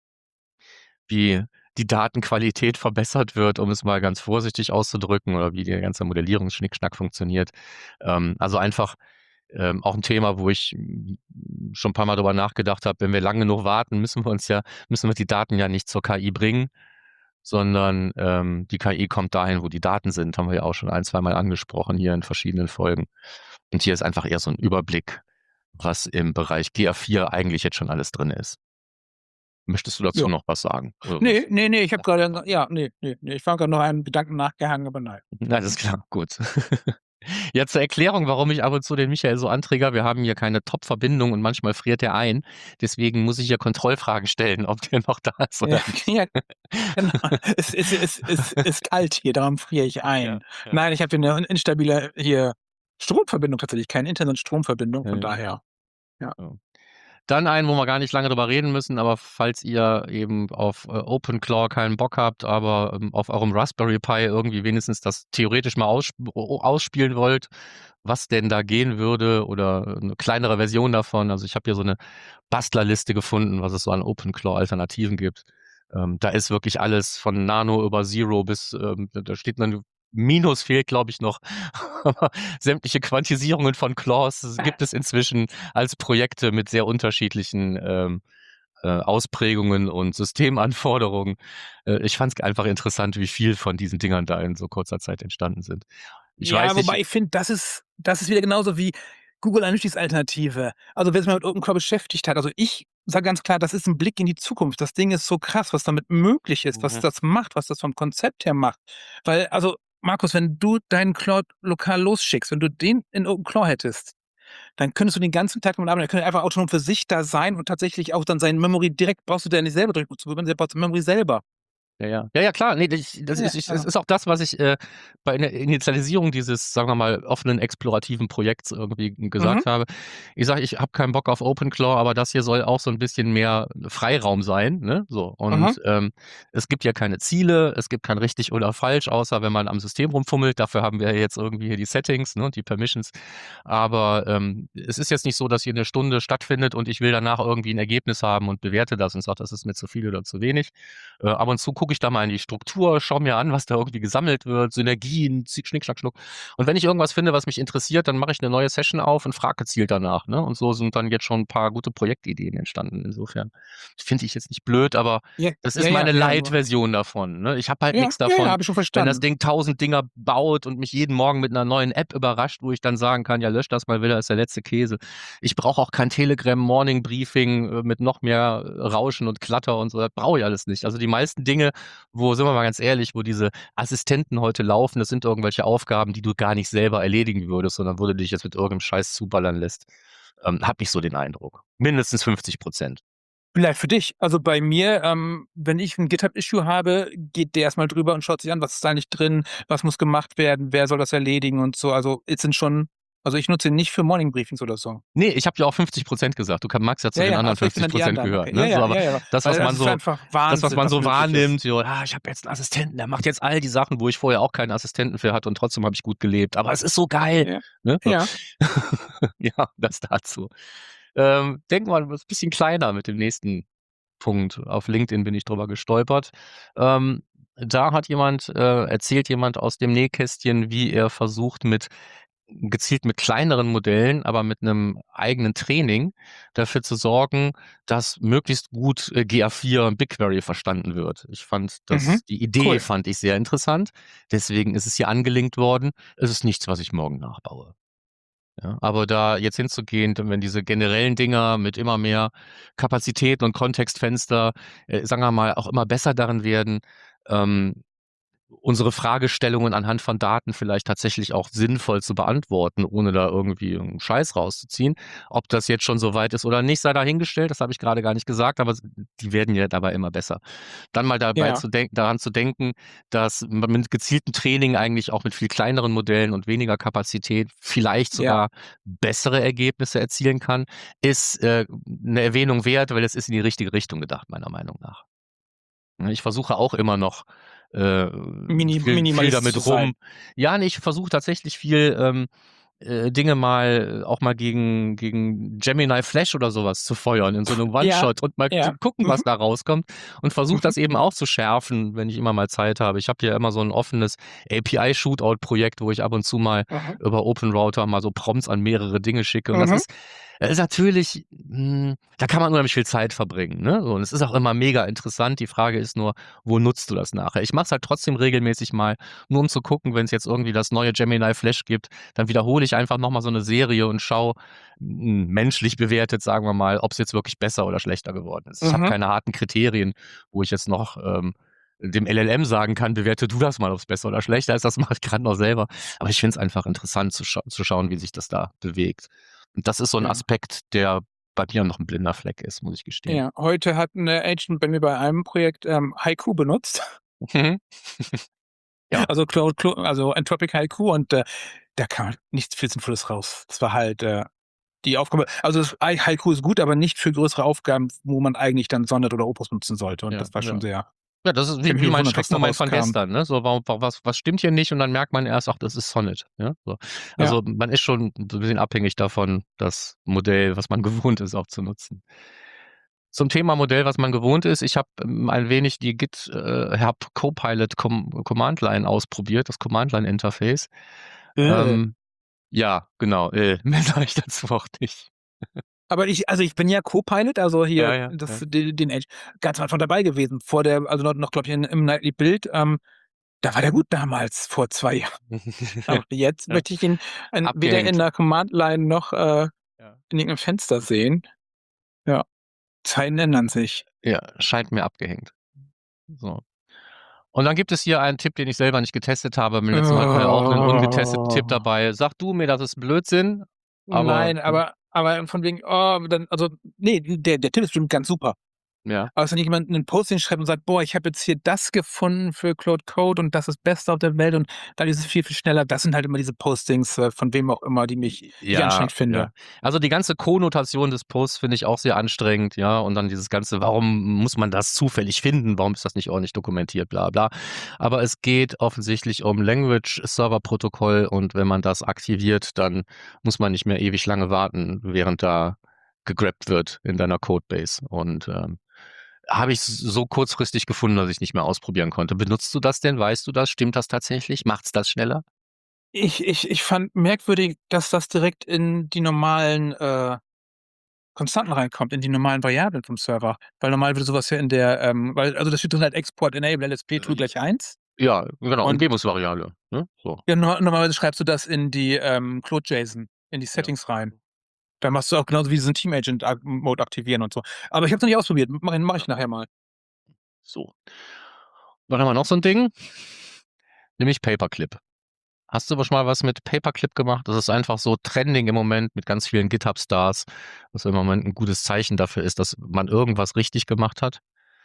B: wie die Datenqualität verbessert wird, um es mal ganz vorsichtig auszudrücken, oder wie der ganze Modellierungsschnickschnack funktioniert. Also einfach auch ein Thema, wo ich schon ein paar Mal drüber nachgedacht habe, wenn wir lang genug warten, müssen wir die Daten ja nicht zur KI bringen, sondern die KI kommt dahin, wo die Daten sind, haben wir ja auch schon ein, zweimal angesprochen hier in verschiedenen Folgen. Und hier ist einfach eher so ein Überblick, was im Bereich GA4 eigentlich jetzt schon alles drin ist. Möchtest du dazu
A: Ja.
B: noch was sagen? Oder was?
A: Ne, ich habe grade ja, ne. Ich war grad noch einem Gedanken nachgehangen, aber nein.
B: Alles klar, gut. Ja, zur Erklärung, warum ich ab und zu den Michael so antrigger: Wir haben hier keine Top-Verbindung und manchmal friert er ein. Deswegen muss ich hier Kontrollfragen stellen, ob der noch da ist
A: Ja,
B: oder nicht.
A: ja, genau. Es ist kalt hier, darum friere ich
B: Ja,
A: ein.
B: ja,
A: Nein, ich habe hier 'ne instabile hier Stromverbindung tatsächlich, keine Internet, Stromverbindung,
B: ja,
A: von
B: ja,
A: daher, ja.
B: ja. Dann einen, wo wir gar nicht lange drüber reden müssen, aber falls ihr eben auf, OpenClaw keinen Bock habt, aber, auf eurem Raspberry Pi irgendwie wenigstens das theoretisch mal ausspielen wollt, was denn da gehen würde oder 'ne kleinere Version davon. Also, ich habe hier so 'ne Bastlerliste gefunden, was es so an OpenClaw-Alternativen gibt. Da ist wirklich alles von Nano über Zero bis, da steht dann Minus fehlt, glaube ich, noch. Aber sämtliche Quantisierungen von Claws gibt es inzwischen als Projekte mit sehr unterschiedlichen, Ausprägungen und Systemanforderungen. Ich fand es einfach interessant, wie viel von diesen Dingern da in so kurzer Zeit entstanden sind. Ich
A: Ja,
B: weiß nicht.
A: wobei ich finde, das ist wieder genauso wie Google Analytics Alternative. Also, wer sich mal mit OpenClaw beschäftigt hat, also, ich sage ganz klar, das ist 'n Blick in die Zukunft. Das Ding ist so krass, was damit möglich ist, was
B: Mhm.
A: das macht, was das vom Konzept her macht. Weil also, Markus, wenn du deinen Claude lokal losschickst, wenn du den in OpenClaw hättest, dann könntest du den ganzen Tag damit arbeiten. Der könnte einfach autonom für sich da sein und tatsächlich auch dann sein Memory direkt brauchst du da nicht selber drücken zu probieren, der baut Memory selber.
B: Ja, ja. Ja, ja, klar. Ne, das
A: Ja,
B: ist es
A: ja.
B: ist auch das, was ich, bei der Initialisierung dieses, sagen wir mal, offenen explorativen Projekts irgendwie
A: Mhm,
B: gesagt habe. Ich sage, ich habe keinen Bock auf OpenClaw, aber das hier soll auch so ein bisschen mehr Freiraum sein, ne, so.
A: mhm.
B: Und, es gibt ja keine Ziele, es gibt kein richtig oder falsch, außer wenn man am System rumfummelt. Dafür haben wir ja jetzt irgendwie hier die Settings, ne, und die Permissions. Aber, es ist jetzt nicht so, dass hier 'ne Stunde stattfindet und ich will danach irgendwie 'n Ergebnis haben und bewerte das und sage, das ist mir zu viel oder zu wenig. Ab und zu gucke ich da mal in die Struktur, schaue mir an, was da irgendwie gesammelt wird, Synergien, Schnick, Schnack, Schnuck. Und wenn ich irgendwas finde, was mich interessiert, dann mache ich 'ne neue Session auf und frage gezielt danach, ne? Und so sind dann jetzt schon 'n paar gute Projektideen entstanden. Insofern finde ich jetzt nicht blöd, aber
A: Ja,
B: das ist
A: ja, ja,
B: meine
A: ja, nur
B: Light-Version davon, ne? Ich habe halt
A: ja,
B: nix
A: ja, ja,
B: davon,
A: habe ich schon
B: wenn das
A: verstanden.
B: Ding 1.000 Dinger baut und mich jeden Morgen mit 'ner neuen App überrascht, wo ich dann sagen kann: „Ja, lösch das mal wieder, ist der letzte Käse." Ich brauche auch kein Telegram Morning Briefing, mit noch mehr Rauschen und Klatter und so. Das brauche ich alles nicht. Also, die meisten Dinge, wo sind wir mal ganz ehrlich, wo diese Assistenten heute laufen, das sind irgendwelche Aufgaben, die du gar nicht selber erledigen würdest, sondern wo du dich jetzt mit irgendeinem Scheiß zuballern lässt. Habe ich so den Eindruck. Mindestens 50%.
A: Vielleicht für dich. Also, bei mir, wenn ich 'n GitHub-Issue habe, geht der erst mal drüber und schaut sich an, was ist da eigentlich drin, was muss gemacht werden, wer soll das erledigen und so. Also, es sind schon also, ich nutze ihn nicht für Morning Briefings oder so.
B: Ne, ich habe ja auch 50% gesagt. Magst ja zu
A: Ja,
B: den
A: ja,
B: anderen
A: ach so, ich bin dann die
B: 50%
A: anderen,
B: gehören,
A: okay. Ja,
B: ne? So,
A: ja,
B: aber
A: ja, ja,
B: das,
A: weil
B: was
A: das
B: man
A: ist
B: so
A: einfach
B: das, was
A: Wahnsinn,
B: man
A: was
B: so
A: möglich ist.
B: wahrnimmt, so: „Ich habe jetzt 'n Assistenten, der macht jetzt all die Sachen, wo ich vorher auch keinen Assistenten für hatte und trotzdem habe ich gut gelebt. Aber es ist so geil",
A: Ja,
B: ne? So.
A: ja.
B: Ja, das dazu. Denken wir 'n bisschen kleiner mit dem nächsten Punkt. Auf LinkedIn bin ich drüber gestolpert. Da erzählt jemand aus dem Nähkästchen, wie er versucht, gezielt mit kleineren Modellen, aber mit einem eigenen Training dafür zu sorgen, dass möglichst gut GA4 und BigQuery verstanden wird. Die Idee
A: Cool.
B: fand ich sehr interessant. Deswegen ist es hier angelinkt worden. Es ist nichts, was ich morgen nachbaue. Ja, aber da jetzt hinzugehen, wenn diese generellen Dinger mit immer mehr Kapazitäten und Kontextfenster, sagen wir mal, auch immer besser darin werden, ähm, unsere Fragestellungen anhand von Daten vielleicht tatsächlich auch sinnvoll zu beantworten, ohne da irgendwie 'n Scheiß rauszuziehen. Ob das jetzt schon so weit ist oder nicht, sei dahingestellt, das habe ich gerade gar nicht gesagt, aber die werden ja dabei immer besser. Dann mal
A: Ja.
B: daran zu denken, dass man mit gezieltem Training eigentlich auch mit viel kleineren Modellen und weniger Kapazität vielleicht sogar bessere Ergebnisse erzielen kann, ist 'ne Erwähnung wert, weil es ist in die richtige Richtung gedacht, meiner Meinung nach. Ich versuche auch immer noch viel
A: Minimalist zu
B: damit
A: sein.
B: rum. Ja, ne, ich versuche tatsächlich viel Dinge auch mal gegen Gemini Flash oder sowas zu feuern in so einem
A: Ja,
B: One-Shot und mal zu
A: ja.
B: gucken, was
A: Mhm.
B: da rauskommt, und versuche
A: Mhm.
B: das eben auch zu schärfen, wenn ich immer mal Zeit habe. Ich habe hier immer so ein offenes API-Shootout-Projekt, wo ich ab und zu mal
A: Mhm.
B: über OpenRouter mal so Prompts an mehrere Dinge schicke, und
A: Mhm.
B: das ist natürlich, da kann man unheimlich viel Zeit verbringen, ne? So, und es ist auch immer mega interessant. Die Frage ist nur, wo nutzt du das nachher? Ich mache es halt trotzdem regelmäßig mal, nur um zu gucken, wenn es jetzt irgendwie das neue Gemini Flash gibt, dann wiederhole ich einfach noch mal so eine Serie und schaue, menschlich bewertet, sagen wir mal, ob es jetzt wirklich besser oder schlechter geworden ist. Ich habe
A: Mhm.
B: keine harten Kriterien, wo ich jetzt noch dem LLM sagen kann, bewerte du das mal, ob es besser oder schlechter ist. Das mache ich gerade noch selber. Aber ich finde es einfach interessant zu schauen, wie sich das da bewegt. Und das ist so ein
A: Ja.
B: Aspekt, der bei mir noch ein blinder Fleck ist, muss ich gestehen.
A: Ja. Heute hat 'ne Agent bei mir bei einem Projekt, Haiku benutzt,
B: Mhm. Ja,
A: also also Anthropic Haiku, und da kam nicht viel Sinnvolles raus. Das war halt, die Aufgabe, also das Haiku ist gut, aber nicht für größere Aufgaben, wo man eigentlich dann Sonnet oder Opus nutzen sollte, und
B: ja,
A: das war schon
B: ja.
A: sehr,
B: Ja, das ist
A: ich habe
B: wie
A: mich
B: mein
A: gewundert, was da
B: Schreckmoment von
A: rauskam.
B: gestern, ne? So, was stimmt hier nicht? Und dann merkt man erst, ach, das ist Sonnet, ja, so.
A: Ja.
B: Also, man ist schon so 'n bisschen abhängig davon, das Modell, was man gewohnt ist, auch zu nutzen. Zum Thema Modell, was man gewohnt ist, ich habe ein wenig die GitHub Copilot Command Line ausprobiert, das Command Line Interface.
A: Äh.
B: Ja, genau, mehr sage ich dazu auch nicht.
A: Aber ich bin ja Copilot, also
B: Ja,
A: hier
B: ja, ja.
A: den Edge ganz am Anfang dabei gewesen, vor der, also noch glaube ich im Nightly Build, da war der gut damals, vor 2 Jahren. Aber jetzt
B: Ja,
A: möchte ich ihn weder in
B: abgehängt.
A: der Command Line noch,
B: Ja.
A: in irgend 'nem Fenster sehen. Ja, Zeiten ändern sich.
B: Ja, scheint mir abgehängt. So. Und dann gibt es hier einen Tipp, den ich selber nicht getestet habe. Beim letzten Mal hatten wir auch 'nen ungetesteten Tipp
A: Oh.
B: dabei. Sag du mir, das ist Blödsinn, aber
A: Nein, aber von wegen, dann, also, ne, der Tipp ist bestimmt ganz super.
B: ja.
A: Aber wenn jemand 'nen Posting schreibt und sagt: „Boah, ich habe jetzt hier das gefunden für Claude Code und das ist das Beste auf der Welt und dann ist es viel, viel schneller." Das sind halt immer diese Postings, von wem auch immer, die ich
B: Ja,
A: anstrengend
B: ja.
A: finde.
B: Also, die ganze Konnotation des Posts finde ich auch sehr anstrengend, ja, und dann dieses ganze: „Warum muss man das zufällig finden? Warum ist das nicht ordentlich dokumentiert, bla bla?" Aber es geht offensichtlich um Language Server Protokoll, und wenn man das aktiviert, dann muss man nicht mehr ewig lange warten, während da gegrabbt wird in deiner Codebase, und habe ich so kurzfristig gefunden, dass ich nicht mehr ausprobieren konnte. Benutzt du das denn? Weißt du das? Stimmt das tatsächlich? Macht's das schneller?
A: Ich fand merkwürdig, dass das direkt in die normalen, Konstanten reinkommt, in die normalen Variablen vom Server. Weil normal würde so was ja in der, also da steht drin halt Export Enable LSP True
B: Äh,
A: gleich 1,
B: ja, genau,
A: und
B: Umgebungsvariable, ne? So.
A: ja, normalerweise schreibst du das in die, Clone JSON, in die
B: Ja.
A: Settings rein. Da machst du auch genauso wie diesen Team Agent Mode aktivieren und so. Aber ich habe es noch nicht ausprobiert. Mache ich nachher mal.
B: So. Dann haben wir noch so 'n Ding, nämlich Paperclip. Hast du aber schon mal was mit Paperclip gemacht? Das ist einfach so trending im Moment mit ganz vielen GitHub-Stars, was im Moment 'n gutes Zeichen dafür ist, dass man irgendwas richtig gemacht hat.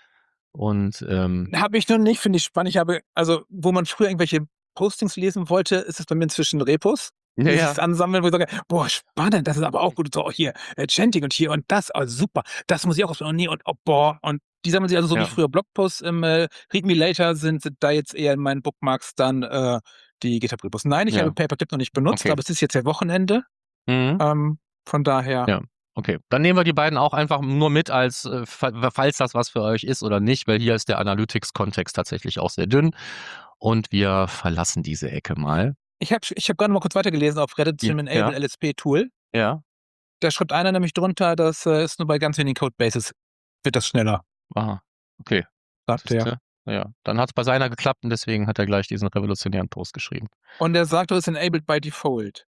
B: Und,
A: Habe ich noch nicht, finde ich spannend. Ich habe, also, wo man früher irgendwelche Postings lesen wollte, ist es bei mir inzwischen Repos,
B: ja,
A: die
B: ja,
A: sich ansammeln, wo ich sage: „Boah, spannend, das ist aber auch gut. So, hier, Chanting und hier und das, oh, super. Das muss ich auch ausprobieren. Und ne, und oh, boah." Und die sammeln sich, also so wie
B: ja,
A: früher Blogposts im, Read Me Later sind da jetzt eher in meinen Bookmarks dann, die GitHub-Repos. Nein, ich habe
B: ja,
A: Paperclip noch nicht benutzt,
B: okay.
A: aber es ist jetzt ja Wochenende,
B: Mhm.
A: ähm, von daher,
B: Ja. Okay, dann nehmen wir die beiden auch einfach nur mit als, falls das was für euch ist oder nicht, weil hier ist der Analytics-Kontext tatsächlich auch sehr dünn und wir verlassen diese Ecke mal.
A: Ich hab gerade mal kurz weitergelesen auf Reddit zum Enable LSP Tool.
B: Ja.
A: Da schreibt einer nämlich drunter, dass ist nur bei ganz wenigen Codebases wird das schneller.
B: Aha, okay.
A: Sagt er.
B: Ja, dann hat es bei seiner geklappt und deswegen hat er gleich diesen revolutionären Post geschrieben.
A: Und er sagt, das ist enabled by default.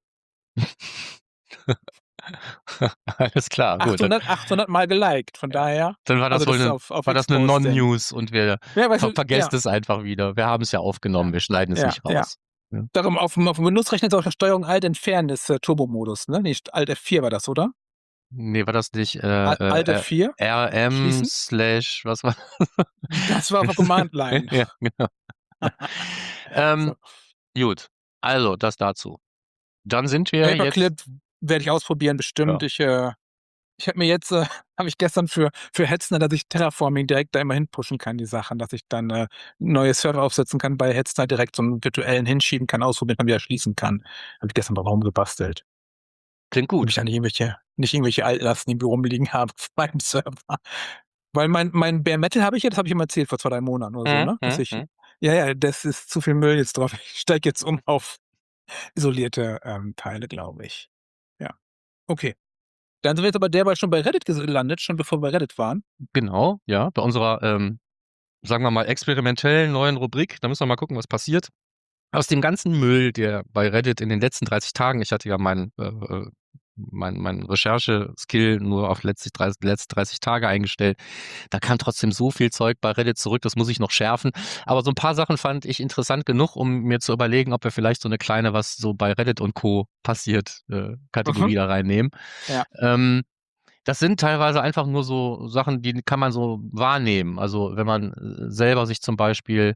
B: Alles klar, gut.
A: 800 Mal geliked, von daher.
B: Dann war das
A: also
B: wohl eine Non-News und wir vergesst es einfach wieder. Wir haben es ja aufgenommen, wir schneiden es nicht raus.
A: Ja. Darum auf dem Windows-Rechner ist auch Steuerung Alt entfernen ist Turbo-Modus, ne? Nicht Alt F4 war das, oder?
B: Nee, war das nicht
A: Alt F4?
B: RM/ was war das?
A: Das war auf der Command-Line.
B: Ja, genau. Gut, also das dazu. Dann sind wir
A: Paperclip werde ich ausprobieren, bestimmt.
B: Ja.
A: Ich habe mir jetzt, habe ich gestern für Hetzner, dass ich Terraforming direkt da immer hinpushen kann, die Sachen, dass ich dann neue Server aufsetzen kann bei Hetzner, direkt so einen virtuellen hinschieben kann, ausprobieren kann, wieder schließen kann. Habe ich gestern drauf rumgebastelt.
B: Klingt gut.
A: Damit ich dann nicht irgendwelche Altlasten im Büro rumliegen habe auf meinem Server. Weil mein Bare Metal habe ich ja, das habe ich immer erzählt vor 2-3 Monaten oder so, ne? Dass ich, ja, das ist zu viel Müll jetzt drauf. Ich steige jetzt um auf isolierte Teile, glaube ich. Ja. Okay. Dann sind wir jetzt aber derweil schon bei Reddit gelandet, schon bevor wir bei Reddit waren.
B: Genau, ja, bei unserer, sagen wir mal, experimentellen neuen Rubrik. Da müssen wir mal gucken, was passiert. Aus dem ganzen Müll, der bei Reddit in den letzten 30 Tagen, ich hatte ja meinen Recherche-Skill nur auf die letzten 30 Tage eingestellt. Da kam trotzdem so viel Zeug bei Reddit zurück, das muss ich noch schärfen. Aber so ein paar Sachen fand ich interessant genug, um mir zu überlegen, ob wir vielleicht so eine kleine, was so bei Reddit und Co. passiert, Kategorie da reinnehmen.
A: Ja.
B: Das sind teilweise einfach nur so Sachen, die kann man so wahrnehmen. Also wenn man selber sich zum Beispiel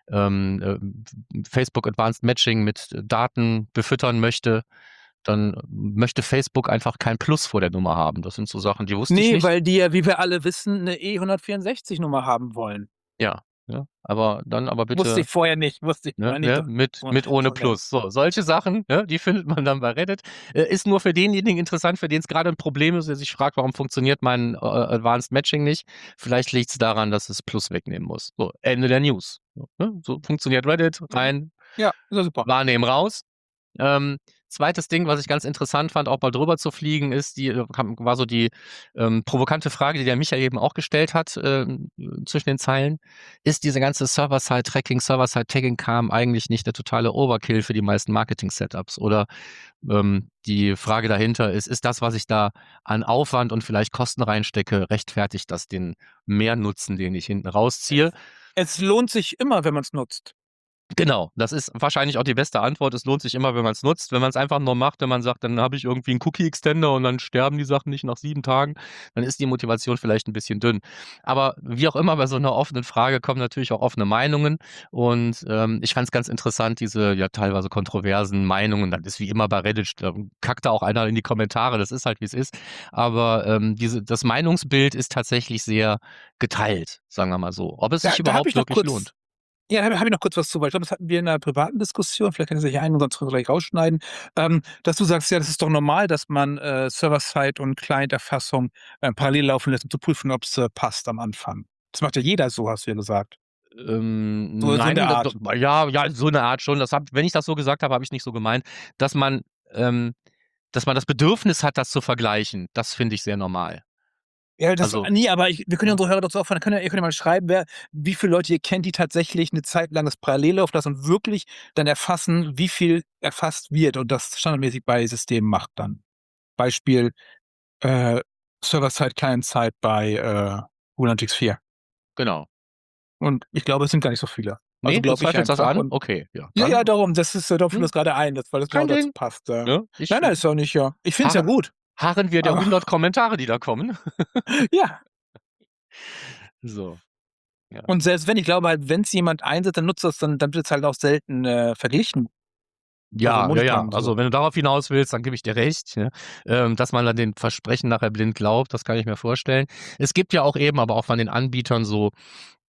B: Facebook Advanced Matching mit Daten befüttern möchte, dann möchte Facebook einfach kein Plus vor der Nummer haben. Das sind so Sachen, die wusste ich nicht.
A: Nee, weil die ja, wie wir alle wissen, eine E164-Nummer haben wollen.
B: Ja, aber bitte.
A: Wusste ich vorher nicht.
B: Mit ohne Plus. So, solche Sachen, die findet man dann bei Reddit. Ist nur für denjenigen interessant, für den es gerade ein Problem ist, der sich fragt, warum funktioniert mein Advanced Matching nicht. Vielleicht liegt es daran, dass es Plus wegnehmen muss. So, Ende der News. So funktioniert Reddit. Rein,
A: ja, ist ja super.
B: Wahrnehmen, raus. Zweites Ding, was ich ganz interessant fand, auch mal drüber zu fliegen, ist war so die provokante Frage, die der Michael eben auch gestellt hat, zwischen den Zeilen. Ist diese ganze Server-Side-Tracking, Server-Side-Tagging-Kram eigentlich nicht der totale Overkill für die meisten Marketing-Setups? Oder die Frage dahinter ist das, was ich da an Aufwand und vielleicht Kosten reinstecke, rechtfertigt das den Mehrnutzen, den ich hinten rausziehe?
A: Es lohnt sich immer, wenn man es nutzt.
B: Genau, das ist wahrscheinlich auch die beste Antwort. Es lohnt sich immer, wenn man es nutzt. Wenn man es einfach nur macht, wenn man sagt, dann habe ich irgendwie einen Cookie-Extender und dann sterben die Sachen nicht nach 7 Tagen, dann ist die Motivation vielleicht ein bisschen dünn. Aber wie auch immer, bei so einer offenen Frage kommen natürlich auch offene Meinungen. Und ich fand es ganz interessant, diese ja teilweise kontroversen Meinungen. Das ist wie immer bei Reddit, da kackt da auch einer in die Kommentare, das ist halt, wie es ist. Aber das Meinungsbild ist tatsächlich sehr geteilt, sagen wir mal so. Ob es sich überhaupt wirklich lohnt.
A: Ja, da habe ich noch kurz was zu, weil ich glaube, das hatten wir in einer privaten Diskussion, vielleicht kann ich sich einen, sonst gleich rausschneiden, dass du sagst, ja, das ist doch normal, dass man Server-Side und Client-Erfassung parallel laufen lässt, um zu prüfen, ob es passt am Anfang. Das macht ja jeder so, hast du ja gesagt.
B: Nein,
A: so in der Art.
B: Ja, so eine Art schon. Wenn ich das so gesagt habe, habe ich nicht so gemeint, dass man das Bedürfnis hat, das zu vergleichen. Das finde ich sehr normal.
A: Ja, aber wir können ja unsere Hörer dazu auffordern, ihr könnt ja mal schreiben, wie viele Leute ihr kennt, die tatsächlich eine Zeit lang das parallel laufen lassen und wirklich dann erfassen, wie viel erfasst wird und das standardmäßig bei Systemen macht dann. Beispiel Server-Side, Client-Side bei Analytics 4.
B: Genau.
A: Und ich glaube, es sind gar nicht so viele.
B: Also du zweifelst das an? Okay, ja.
A: Ja, darum, darum fiel das gerade ein, weil das genau dazu passt.
B: Ja,
A: nein, ist auch nicht, ja. Ich finde es ja gut.
B: Harren wir der 100 Kommentare, die da kommen.
A: Ja.
B: So. Ja.
A: Und selbst wenn, ich glaube halt, wenn es jemand einsetzt, dann nutzt das, dann wird es halt auch selten verglichen.
B: Ja. Also wenn du darauf hinaus willst, dann gebe ich dir recht. Dass man dann den Versprechen nachher blind glaubt, das kann ich mir vorstellen. Es gibt ja auch eben, aber auch von den Anbietern so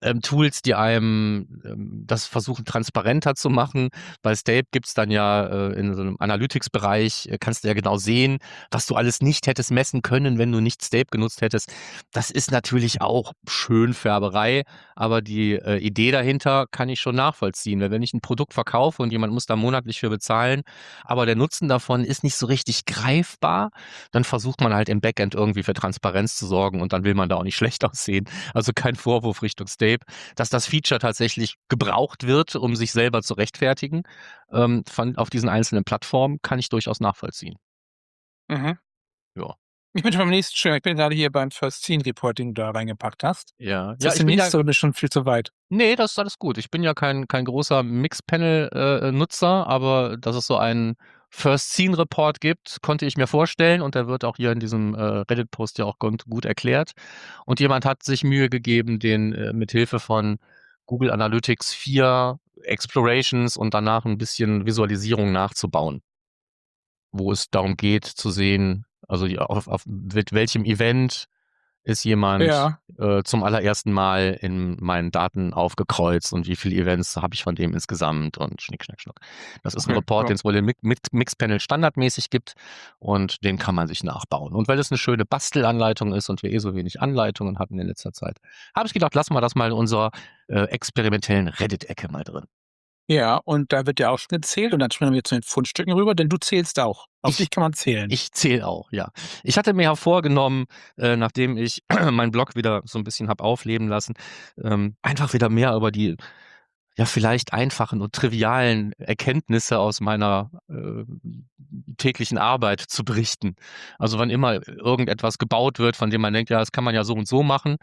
B: Tools, die einem das versuchen transparenter zu machen. Bei Stape gibt's dann ja in so einem Analytics-Bereich, kannst du ja genau sehen, was du alles nicht hättest messen können, wenn du nicht Stape genutzt hättest. Das ist natürlich auch Schönfärberei, aber die Idee dahinter kann ich schon nachvollziehen. Weil wenn ich ein Produkt verkaufe und jemand muss da monatlich für bezahlen, aber der Nutzen davon ist nicht so richtig greifbar, dann versucht man halt im Backend irgendwie für Transparenz zu sorgen und dann will man da auch nicht schlecht aussehen. Also kein Vorwurf Richtung Stape, dass das Feature tatsächlich gebraucht wird, um sich selber zu rechtfertigen, auf diesen einzelnen Plattformen, kann ich durchaus nachvollziehen.
A: Mhm.
B: Ja.
A: Ich bin schon beim nächsten Schritt. Ich bin gerade hier beim First Scene Report, den du da reingepackt hast.
B: Ja,
A: Ist
B: ja,
A: das
B: ich
A: der
B: bin ja,
A: nächste oder bist du schon viel zu weit?
B: nee, das ist alles gut. Ich bin ja kein großer Mixpanel-Nutzer, aber dass es so einen First Scene Report gibt, konnte ich mir vorstellen und der wird auch hier in diesem Reddit-Post ja auch gut erklärt. Und jemand hat sich Mühe gegeben, den mit Hilfe von Google Analytics 4 Explorations und danach ein bisschen Visualisierung nachzubauen, wo es darum geht zu sehen, also mit welchem Event ist jemand
A: Ja.
B: zum allerersten Mal in meinen Daten aufgekreuzt und wie viele Events habe ich von dem insgesamt und Schnick, Schnack, Schnuck. Das ist ein
A: Okay.
B: Report,
A: Ja.
B: den es wohl im Mixpanel standardmäßig gibt und den kann man sich nachbauen. Und weil es eine schöne Bastelanleitung ist und wir so wenig Anleitungen hatten in letzter Zeit, habe ich gedacht, lassen wir das mal in unserer experimentellen Reddit-Ecke mal drin.
A: Ja, und da wird ja auch schon gezählt und dann springen wir zu den Fundstücken rüber, denn du zählst auch. Auf dich kann man zählen.
B: Ich zähle auch, ja. Ich hatte mir ja vorgenommen, nachdem ich meinen Blog wieder so ein bisschen habe aufleben lassen, einfach wieder mehr über die ja vielleicht einfachen und trivialen Erkenntnisse aus meiner täglichen Arbeit zu berichten. Also wann immer irgendetwas gebaut wird, von dem man denkt, ja, das kann man ja so und so machen,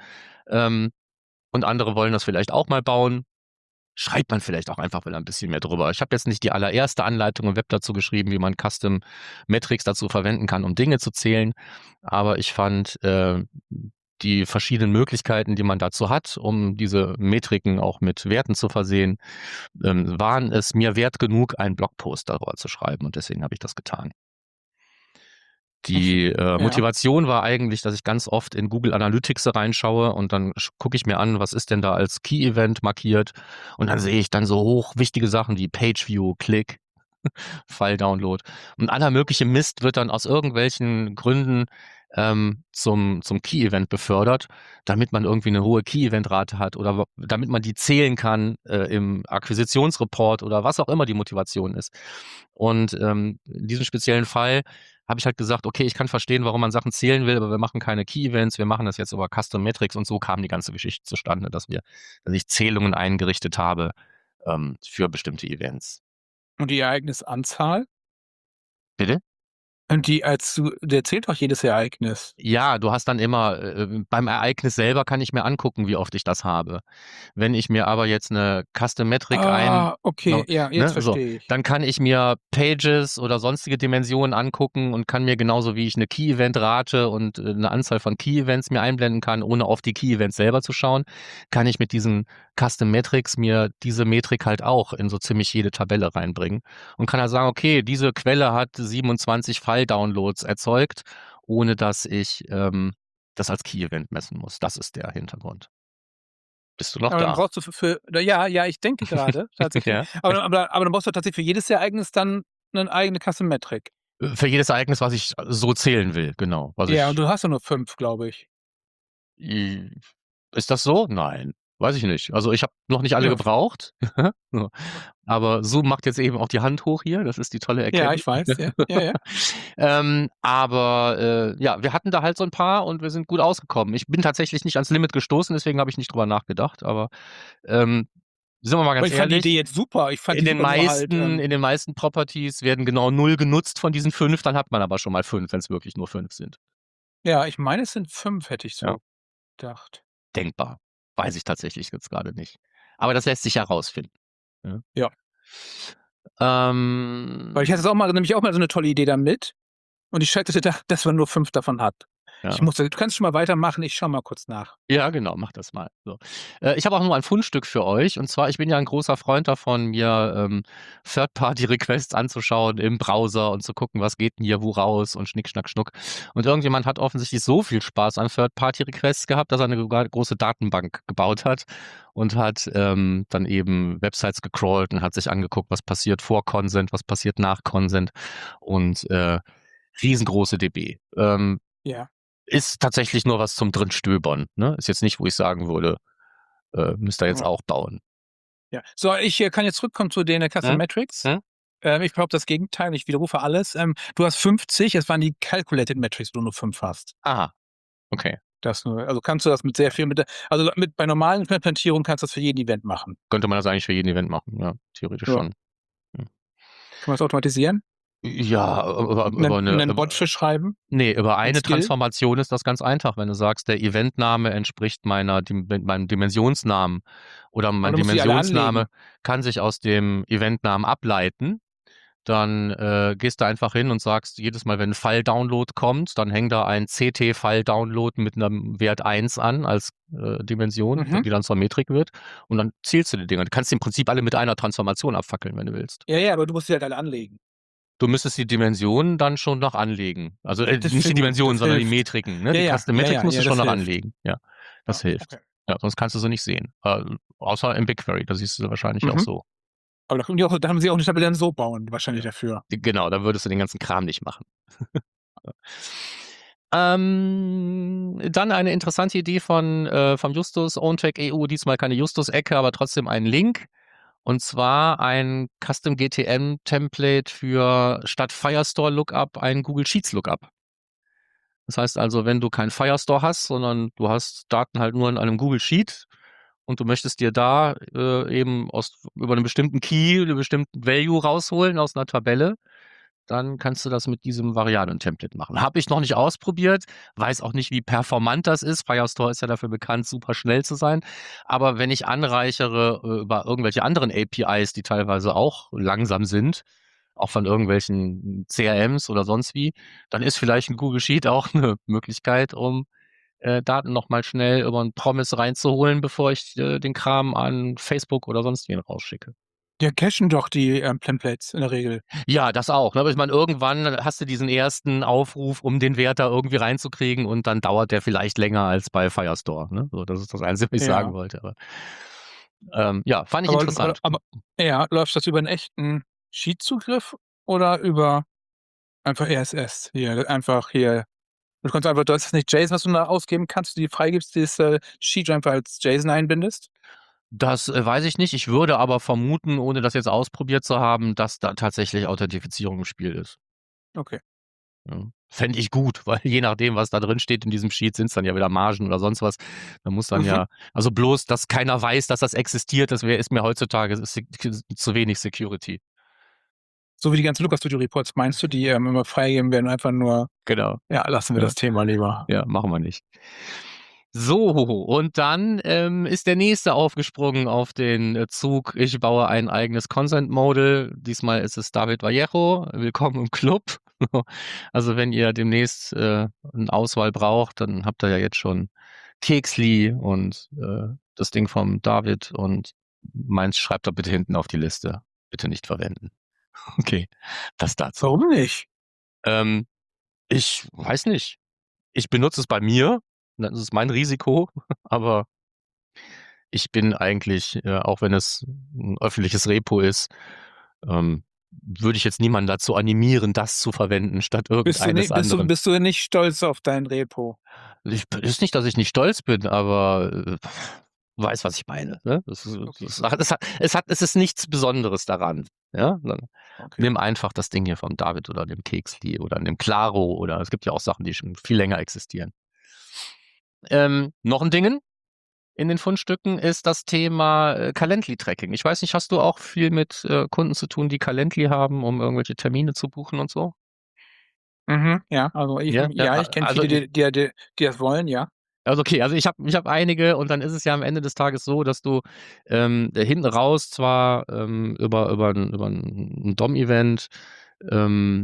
B: und andere wollen das vielleicht auch mal bauen, schreibt man vielleicht auch einfach wieder ein bisschen mehr drüber. Ich habe jetzt nicht die allererste Anleitung im Web dazu geschrieben, wie man Custom Metrics dazu verwenden kann, um Dinge zu zählen, aber ich fand die verschiedenen Möglichkeiten, die man dazu hat, um diese Metriken auch mit Werten zu versehen, waren es mir wert genug, einen Blogpost darüber zu schreiben und deswegen habe ich das getan. Die
A: Ja.
B: Motivation war eigentlich, dass ich ganz oft in Google Analytics reinschaue und dann gucke ich mir an, was ist denn da als Key-Event markiert und dann sehe ich dann so hoch wichtige Sachen wie Page-View, Klick, File-Download und aller mögliche Mist wird dann aus irgendwelchen Gründen zum Key-Event befördert, damit man irgendwie eine hohe Key-Event-Rate hat oder damit man die zählen kann im Akquisitionsreport oder was auch immer die Motivation ist. Und in diesem speziellen Fall habe ich halt gesagt, okay, ich kann verstehen, warum man Sachen zählen will, aber wir machen keine Key-Events, wir machen das jetzt über Custom Metrics und so kam die ganze Geschichte zustande, dass ich Zählungen eingerichtet habe für bestimmte Events.
A: Und die Ereignisanzahl?
B: Bitte?
A: Und der zählt doch jedes Ereignis.
B: Ja, du hast dann immer beim Ereignis selber kann ich mir angucken, wie oft ich das habe. Wenn ich mir aber jetzt eine Custom Metrik
A: Okay, ja, jetzt verstehe ich.
B: dann kann ich mir Pages oder sonstige Dimensionen angucken und kann mir genauso wie ich eine Key-Event-Rate und eine Anzahl von Key-Events mir einblenden kann, ohne auf die Key-Events selber zu schauen, kann ich mit diesen Custom Metrics mir diese Metrik halt auch in so ziemlich jede Tabelle reinbringen und kann halt sagen, okay, diese Quelle hat 27 File-Downloads erzeugt, ohne dass ich das als Key-Event messen muss. Das ist der Hintergrund. Bist du noch
A: Aber dann
B: da?
A: brauchst du ja, ich denke gerade tatsächlich.
B: Ja.
A: Aber dann brauchst du tatsächlich für jedes Ereignis dann 'ne eigene Custom Metrik.
B: Für jedes Ereignis, was ich so zählen will, genau.
A: Ja, und du hast ja nur 5, glaube ich.
B: Ist das so? Nein, weiß ich nicht. Also, ich habe noch nicht alle
A: Ja.
B: gebraucht. So. Aber Zoom macht jetzt eben auch die Hand hoch hier. Das ist die tolle
A: Ja,
B: Erkenntnis.
A: ich weiß, ja. Ja, ja.
B: Aber ja, wir hatten da halt so ein paar und wir sind gut ausgekommen. Ich bin tatsächlich nicht ans Limit gestoßen, deswegen habe ich nicht drüber nachgedacht. Aber sind wir mal
A: Aber
B: ganz
A: ich fand die
B: ehrlich,
A: Idee jetzt super. Ich fand
B: in
A: die
B: den
A: super, nur halt,
B: meisten Properties werden genau 0 genutzt von diesen 5, dann hat man aber schon mal 5, wenn's wirklich nur 5 sind.
A: ja, ich meine, es sind 5, hätte ich
B: Ja,
A: so gedacht.
B: denkbar. Weiß ich tatsächlich jetzt grade nicht. Aber das lässt sich herausfinden, ne?
A: Ja.
B: Ähm
A: Weil ich hatte nämlich auch mal so 'ne tolle Idee damit und ich schätze, dass man nur 5 davon hat.
B: Ja.
A: Du kannst schon mal weitermachen, ich schaue mal kurz nach.
B: Ja, genau, mach das mal. So. Ich habe auch noch ein Fundstück für euch. Und zwar, ich bin ja ein großer Freund davon, mir Third-Party-Requests anzuschauen im Browser und zu gucken, was geht denn hier wo raus und Schnick, Schnack, Schnuck. Und irgendjemand hat offensichtlich so viel Spaß an Third-Party-Requests gehabt, dass er eine große Datenbank gebaut hat und hat dann eben Websites gecrawlt und hat sich angeguckt, was passiert vor Consent, was passiert nach Consent und riesengroße DB.
A: Ja.
B: Ist tatsächlich nur was zum Drinstöbern. Ne? Ist jetzt nicht, wo ich sagen würde, müsst ihr jetzt auch bauen.
A: Ja. So, ich kann jetzt zurückkommen zu den Custom Metrics. Ich behaupte das Gegenteil, ich widerrufe alles. Du hast 50, es waren die Calculated Metrics, wo du nur 5 hast.
B: Aha, okay.
A: Also kannst du das mit sehr viel, bei normalen Implementierungen kannst du das für jeden Event machen.
B: Könnte man das eigentlich für jeden Event machen, ja, theoretisch schon.
A: Kann man das automatisieren?
B: Ja, über
A: einen Bot für schreiben?
B: Nee, über eine
A: Skill?
B: Transformation ist das ganz einfach. Wenn du sagst, der Eventname entspricht meinem Dimensionsnamen oder mein
A: du musst die alle
B: Dimensionsname
A: anlegen.
B: kann sich aus dem Eventnamen ableiten, dann gehst du einfach hin und sagst, jedes Mal, wenn ein File-Download kommt, dann hängt da ein CT-File-Download mit einem Wert 1 an als Dimension, die dann zur Metrik wird. Und dann zählst du die Dinger. Du kannst die im Prinzip alle mit einer Transformation abfackeln, wenn du willst.
A: Ja, aber du musst die halt alle anlegen.
B: Du müsstest die Dimensionen dann schon noch anlegen. Also nicht die Dimensionen, sondern die Metriken. Ne? Die Custom Metrics musst du schon noch anlegen. Ja, das hilft.
A: Okay.
B: Ja, sonst kannst du sie nicht sehen. Außer im BigQuery, da siehst du sie wahrscheinlich auch so.
A: Aber da haben sie auch eine Tabelle dann so bauen, wahrscheinlich dafür.
B: Genau, da würdest du den ganzen Kram nicht machen. Dann eine interessante Idee vom Justus, OwnTech EU, diesmal keine Justus-Ecke, aber trotzdem ein Link. Und zwar ein Custom GTM-Template für statt Firestore Lookup ein Google Sheets Lookup. Das heißt also, wenn du keinen Firestore hast, sondern du hast Daten halt nur in einem Google Sheet und du möchtest dir da eben über einen bestimmten Key, einen bestimmten Value rausholen aus einer Tabelle, dann kannst du das mit diesem Variablen-Template machen. Habe ich noch nicht ausprobiert, weiß auch nicht, wie performant das ist. Firestore ist ja dafür bekannt, super schnell zu sein. Aber wenn ich anreichere über irgendwelche anderen APIs, die teilweise auch langsam sind, auch von irgendwelchen CRMs oder sonst wie, dann ist vielleicht ein Google Sheet auch eine Möglichkeit, um Daten nochmal schnell über ein Promise reinzuholen, bevor ich den Kram an Facebook oder sonst wen rausschicke.
A: Ja, cachen doch die Templates in der Regel.
B: Ja, das auch. Ne? Aber ich meine, irgendwann hast du diesen ersten Aufruf, um den Wert da irgendwie reinzukriegen und dann dauert der vielleicht länger als bei Firestore. Ne? So, das ist das Einzige, was ich sagen wollte. Aber, fand ich interessant.
A: Aber läuft das über einen echten Sheet-Zugriff oder über einfach RSS? Du kannst einfach, das ist nicht JSON, was du da ausgeben kannst, du die freigibst, dieses Sheet einfach als JSON einbindest?
B: Das weiß ich nicht. Ich würde aber vermuten, ohne das jetzt ausprobiert zu haben, dass da tatsächlich Authentifizierung im Spiel ist.
A: Okay.
B: Ja. Fände ich gut, weil je nachdem, was da drin steht in diesem Sheet, sind es dann ja wieder Margen oder sonst was. Da muss dann also bloß, dass keiner weiß, dass das existiert, ist mir heutzutage zu wenig Security.
A: So wie die ganzen Lookup Studio Reports, meinst du, die immer freigeben werden, einfach nur.
B: Genau.
A: Ja, lassen wir das Thema lieber.
B: Ja, machen wir nicht. So, und dann ist der nächste aufgesprungen auf den Zug. Ich baue ein eigenes Consent-Model. Diesmal ist es David Vallejo. Willkommen im Club. Also wenn ihr demnächst eine Auswahl braucht, dann habt ihr ja jetzt schon Keksli und das Ding vom David und meins schreibt da bitte hinten auf die Liste. Bitte nicht verwenden. Okay, das dazu.
A: Warum nicht?
B: Ich weiß nicht. Ich benutze es bei mir. Das ist mein Risiko, aber ich bin eigentlich, auch wenn es ein öffentliches Repo ist, würde ich jetzt niemanden dazu animieren, das zu verwenden statt irgendeines anderen.
A: Bist du nicht stolz auf dein Repo?
B: Ist nicht, dass ich nicht stolz bin, aber weiß, was ich meine. Ne? Es ist nichts Besonderes daran. Ja? Dann nimm einfach das Ding hier vom David oder dem Keksli oder dem Claro oder es gibt ja auch Sachen, die schon viel länger existieren. Noch ein Ding in den Fundstücken ist das Thema Calendly-Tracking. Ich weiß nicht, hast du auch viel mit Kunden zu tun, die Calendly haben, um irgendwelche Termine zu buchen und so?
A: Ja, also ich kenne viele, die das wollen, ja.
B: Also okay, also ich hab einige und dann ist es ja am Ende des Tages so, dass du hinten raus zwar über ein DOM-Event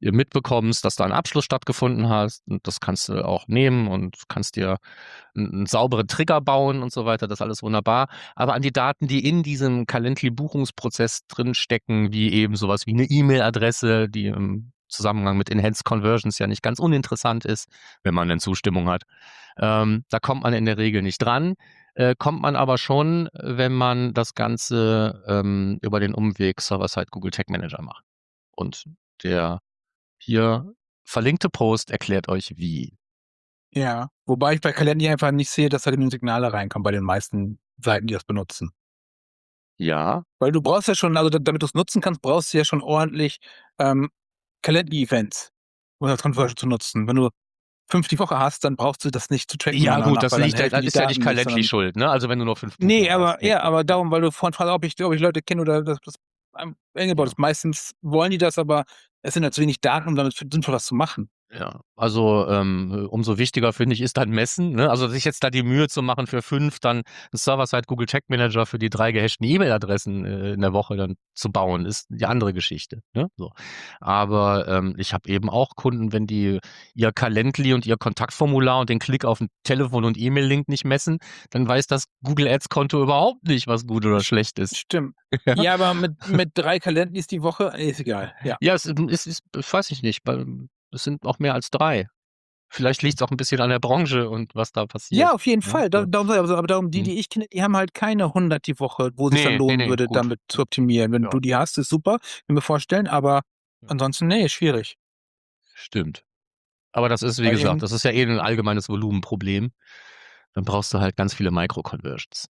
B: mitbekommst, dass da ein Abschluss stattgefunden hat. Und das kannst du auch nehmen und kannst dir einen sauberen Trigger bauen und so weiter. Das ist alles wunderbar. Aber an die Daten, die in diesem Calendly-Buchungsprozess drinstecken, wie eben sowas wie eine E-Mail-Adresse, die im Zusammenhang mit Enhanced Conversions ja nicht ganz uninteressant ist, wenn man denn Zustimmung hat. Da kommt man in der Regel nicht dran. Kommt man aber schon, wenn man das Ganze über den Umweg Server-Side Google Tag Manager macht. Und der hier verlinkte Post erklärt euch wie.
A: Ja, wobei ich bei Calendly einfach nicht sehe, dass da die Signale reinkommen bei den meisten Seiten, die das benutzen.
B: Ja,
A: Weil du brauchst ja schon, also damit du es nutzen kannst, brauchst du ja schon ordentlich Calendly-Events, um das Conversion zu nutzen. Wenn du 5 die Woche hast, dann brauchst du das nicht zu tracken.
B: ja
A: meiner Meinung
B: gut,
A: nach,
B: das
A: weil dann
B: liegt ja,
A: helfen die
B: ist ja nicht
A: Daten nicht,
B: Calendly
A: sondern
B: schuld, ne? Also wenn du nur 5
A: nee,
B: Buchungen
A: aber
B: hast. Nee,
A: ja, aber
B: ja.
A: darum, weil du vorhin fragst, ob ich Leute kenne oder das eingebaut ist. Meistens wollen die das, aber es sind halt zu wenig Daten, um damit sinnvoll was zu machen.
B: Ja, also umso wichtiger finde ich ist dann Messen. Ne? Also sich jetzt da die Mühe zu machen für 5, dann einen Server-Side Google Tag Manager für die 3 gehashten E-Mail-Adressen in der Woche dann zu bauen, ist die andere Geschichte. Ne? So. Aber ich habe eben auch Kunden, wenn die ihr Calendly und ihr Kontaktformular und den Klick auf den Telefon- und E-Mail-Link nicht messen, dann weiß das Google Ads-Konto überhaupt nicht, was gut oder schlecht ist.
A: Stimmt.
B: Ja,
A: Ja, aber mit 3 Calendlys die Woche, ist egal. Ja.
B: ja es ist, weiß ich nicht, es sind auch mehr als 3. Vielleicht liegt es auch ein bisschen an der Branche und was da passiert.
A: Ja, auf jeden
B: Ne?
A: Fall.
B: So.
A: Darum, aber darum, die,
B: Mhm.
A: die ich kenne, die haben halt keine 100 die Woche, wo es sich dann lohnen würde,
B: gut.
A: damit zu optimieren. Wenn
B: Ja.
A: du die hast, ist super, kann mir vorstellen, aber ansonsten, nee, schwierig.
B: Stimmt. Aber das ist, wie
A: Weil
B: gesagt, das ist ja ein allgemeines Volumenproblem. Dann brauchst du halt ganz viele Micro-Conversions.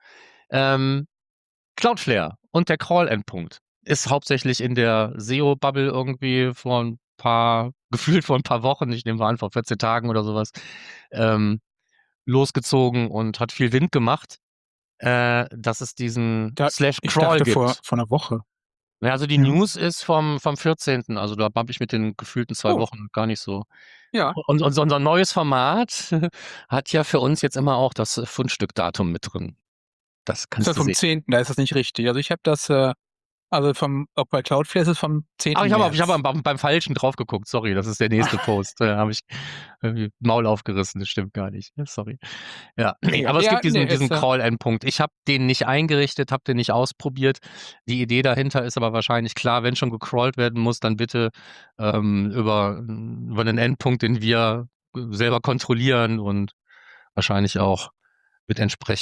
B: Cloudflare und der Crawl-Endpunkt ist hauptsächlich in der SEO-Bubble irgendwie gefühlt vor ein paar Wochen, ich nehme mal an, vor 14 Tagen oder sowas, losgezogen und hat viel Wind gemacht, dass es diesen
A: ich
B: /Crawl
A: dachte
B: gibt.
A: vor einer Woche.
B: Ja, also die
A: Ja.
B: News ist vom 14. Also da habe ich mit den gefühlten 2 Wochen gar nicht so.
A: Ja.
B: Und unser neues Format hat ja für uns jetzt immer auch das Fundstückdatum mit drin. Das
A: Ist
B: kannst
A: das
B: du
A: vom
B: sehen.
A: 10., da ist das nicht richtig. Also ich habe das, auch bei Cloudflare ist es vom 10.
B: Ach, ich
A: März.
B: habe beim Falschen drauf geguckt. Sorry, das ist der nächste Post. Da habe ich irgendwie Maul aufgerissen. Das stimmt gar nicht. Sorry. Ja, nee, aber es gibt diesen Crawl-Endpunkt. Ich habe den nicht eingerichtet, habe den nicht ausprobiert. Die Idee dahinter ist aber wahrscheinlich klar, wenn schon gecrawlt werden muss, dann bitte über einen Endpunkt, den wir selber kontrollieren und wahrscheinlich auch mit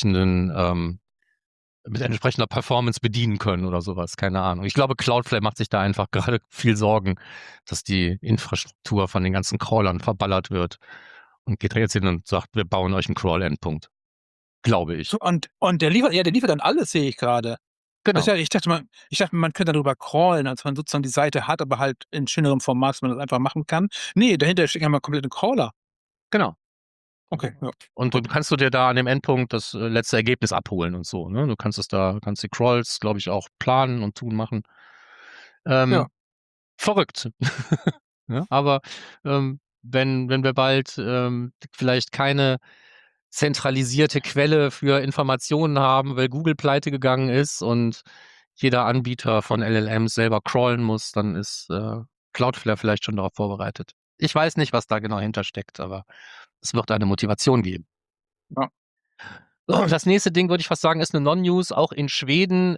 B: mit entsprechender Performance bedienen können oder sowas, keine Ahnung. Ich glaube, Cloudflare macht sich da einfach gerade viel Sorgen, dass die Infrastruktur von den ganzen Crawlern verballert wird und geht da jetzt hin und sagt, wir bauen euch einen Crawl-Endpunkt. Glaube ich.
A: So, und der liefert dann alles, sehe ich gerade.
B: Genau.
A: Also ich dachte, man könnte darüber crawlen, als man sozusagen die Seite hat, aber halt in schönerem Format, dass man das einfach machen kann. Nee, dahinter steht ja mal komplett ein Crawler.
B: Genau.
A: Okay, ja.
B: Und dann kannst du dir da an dem Endpunkt das letzte Ergebnis abholen und so. Ne? Du kannst die Crawls, glaube ich, auch planen und tun, machen. Verrückt. Ja, aber wenn wir bald vielleicht keine zentralisierte Quelle für Informationen haben, weil Google pleite gegangen ist und jeder Anbieter von LLMs selber crawlen muss, dann ist Cloudflare vielleicht schon darauf vorbereitet. Ich weiß nicht, was da genau hintersteckt, aber es wird eine Motivation geben.
A: Ja.
B: So, das nächste Ding, würde ich fast sagen, ist eine Non-News. Auch in Schweden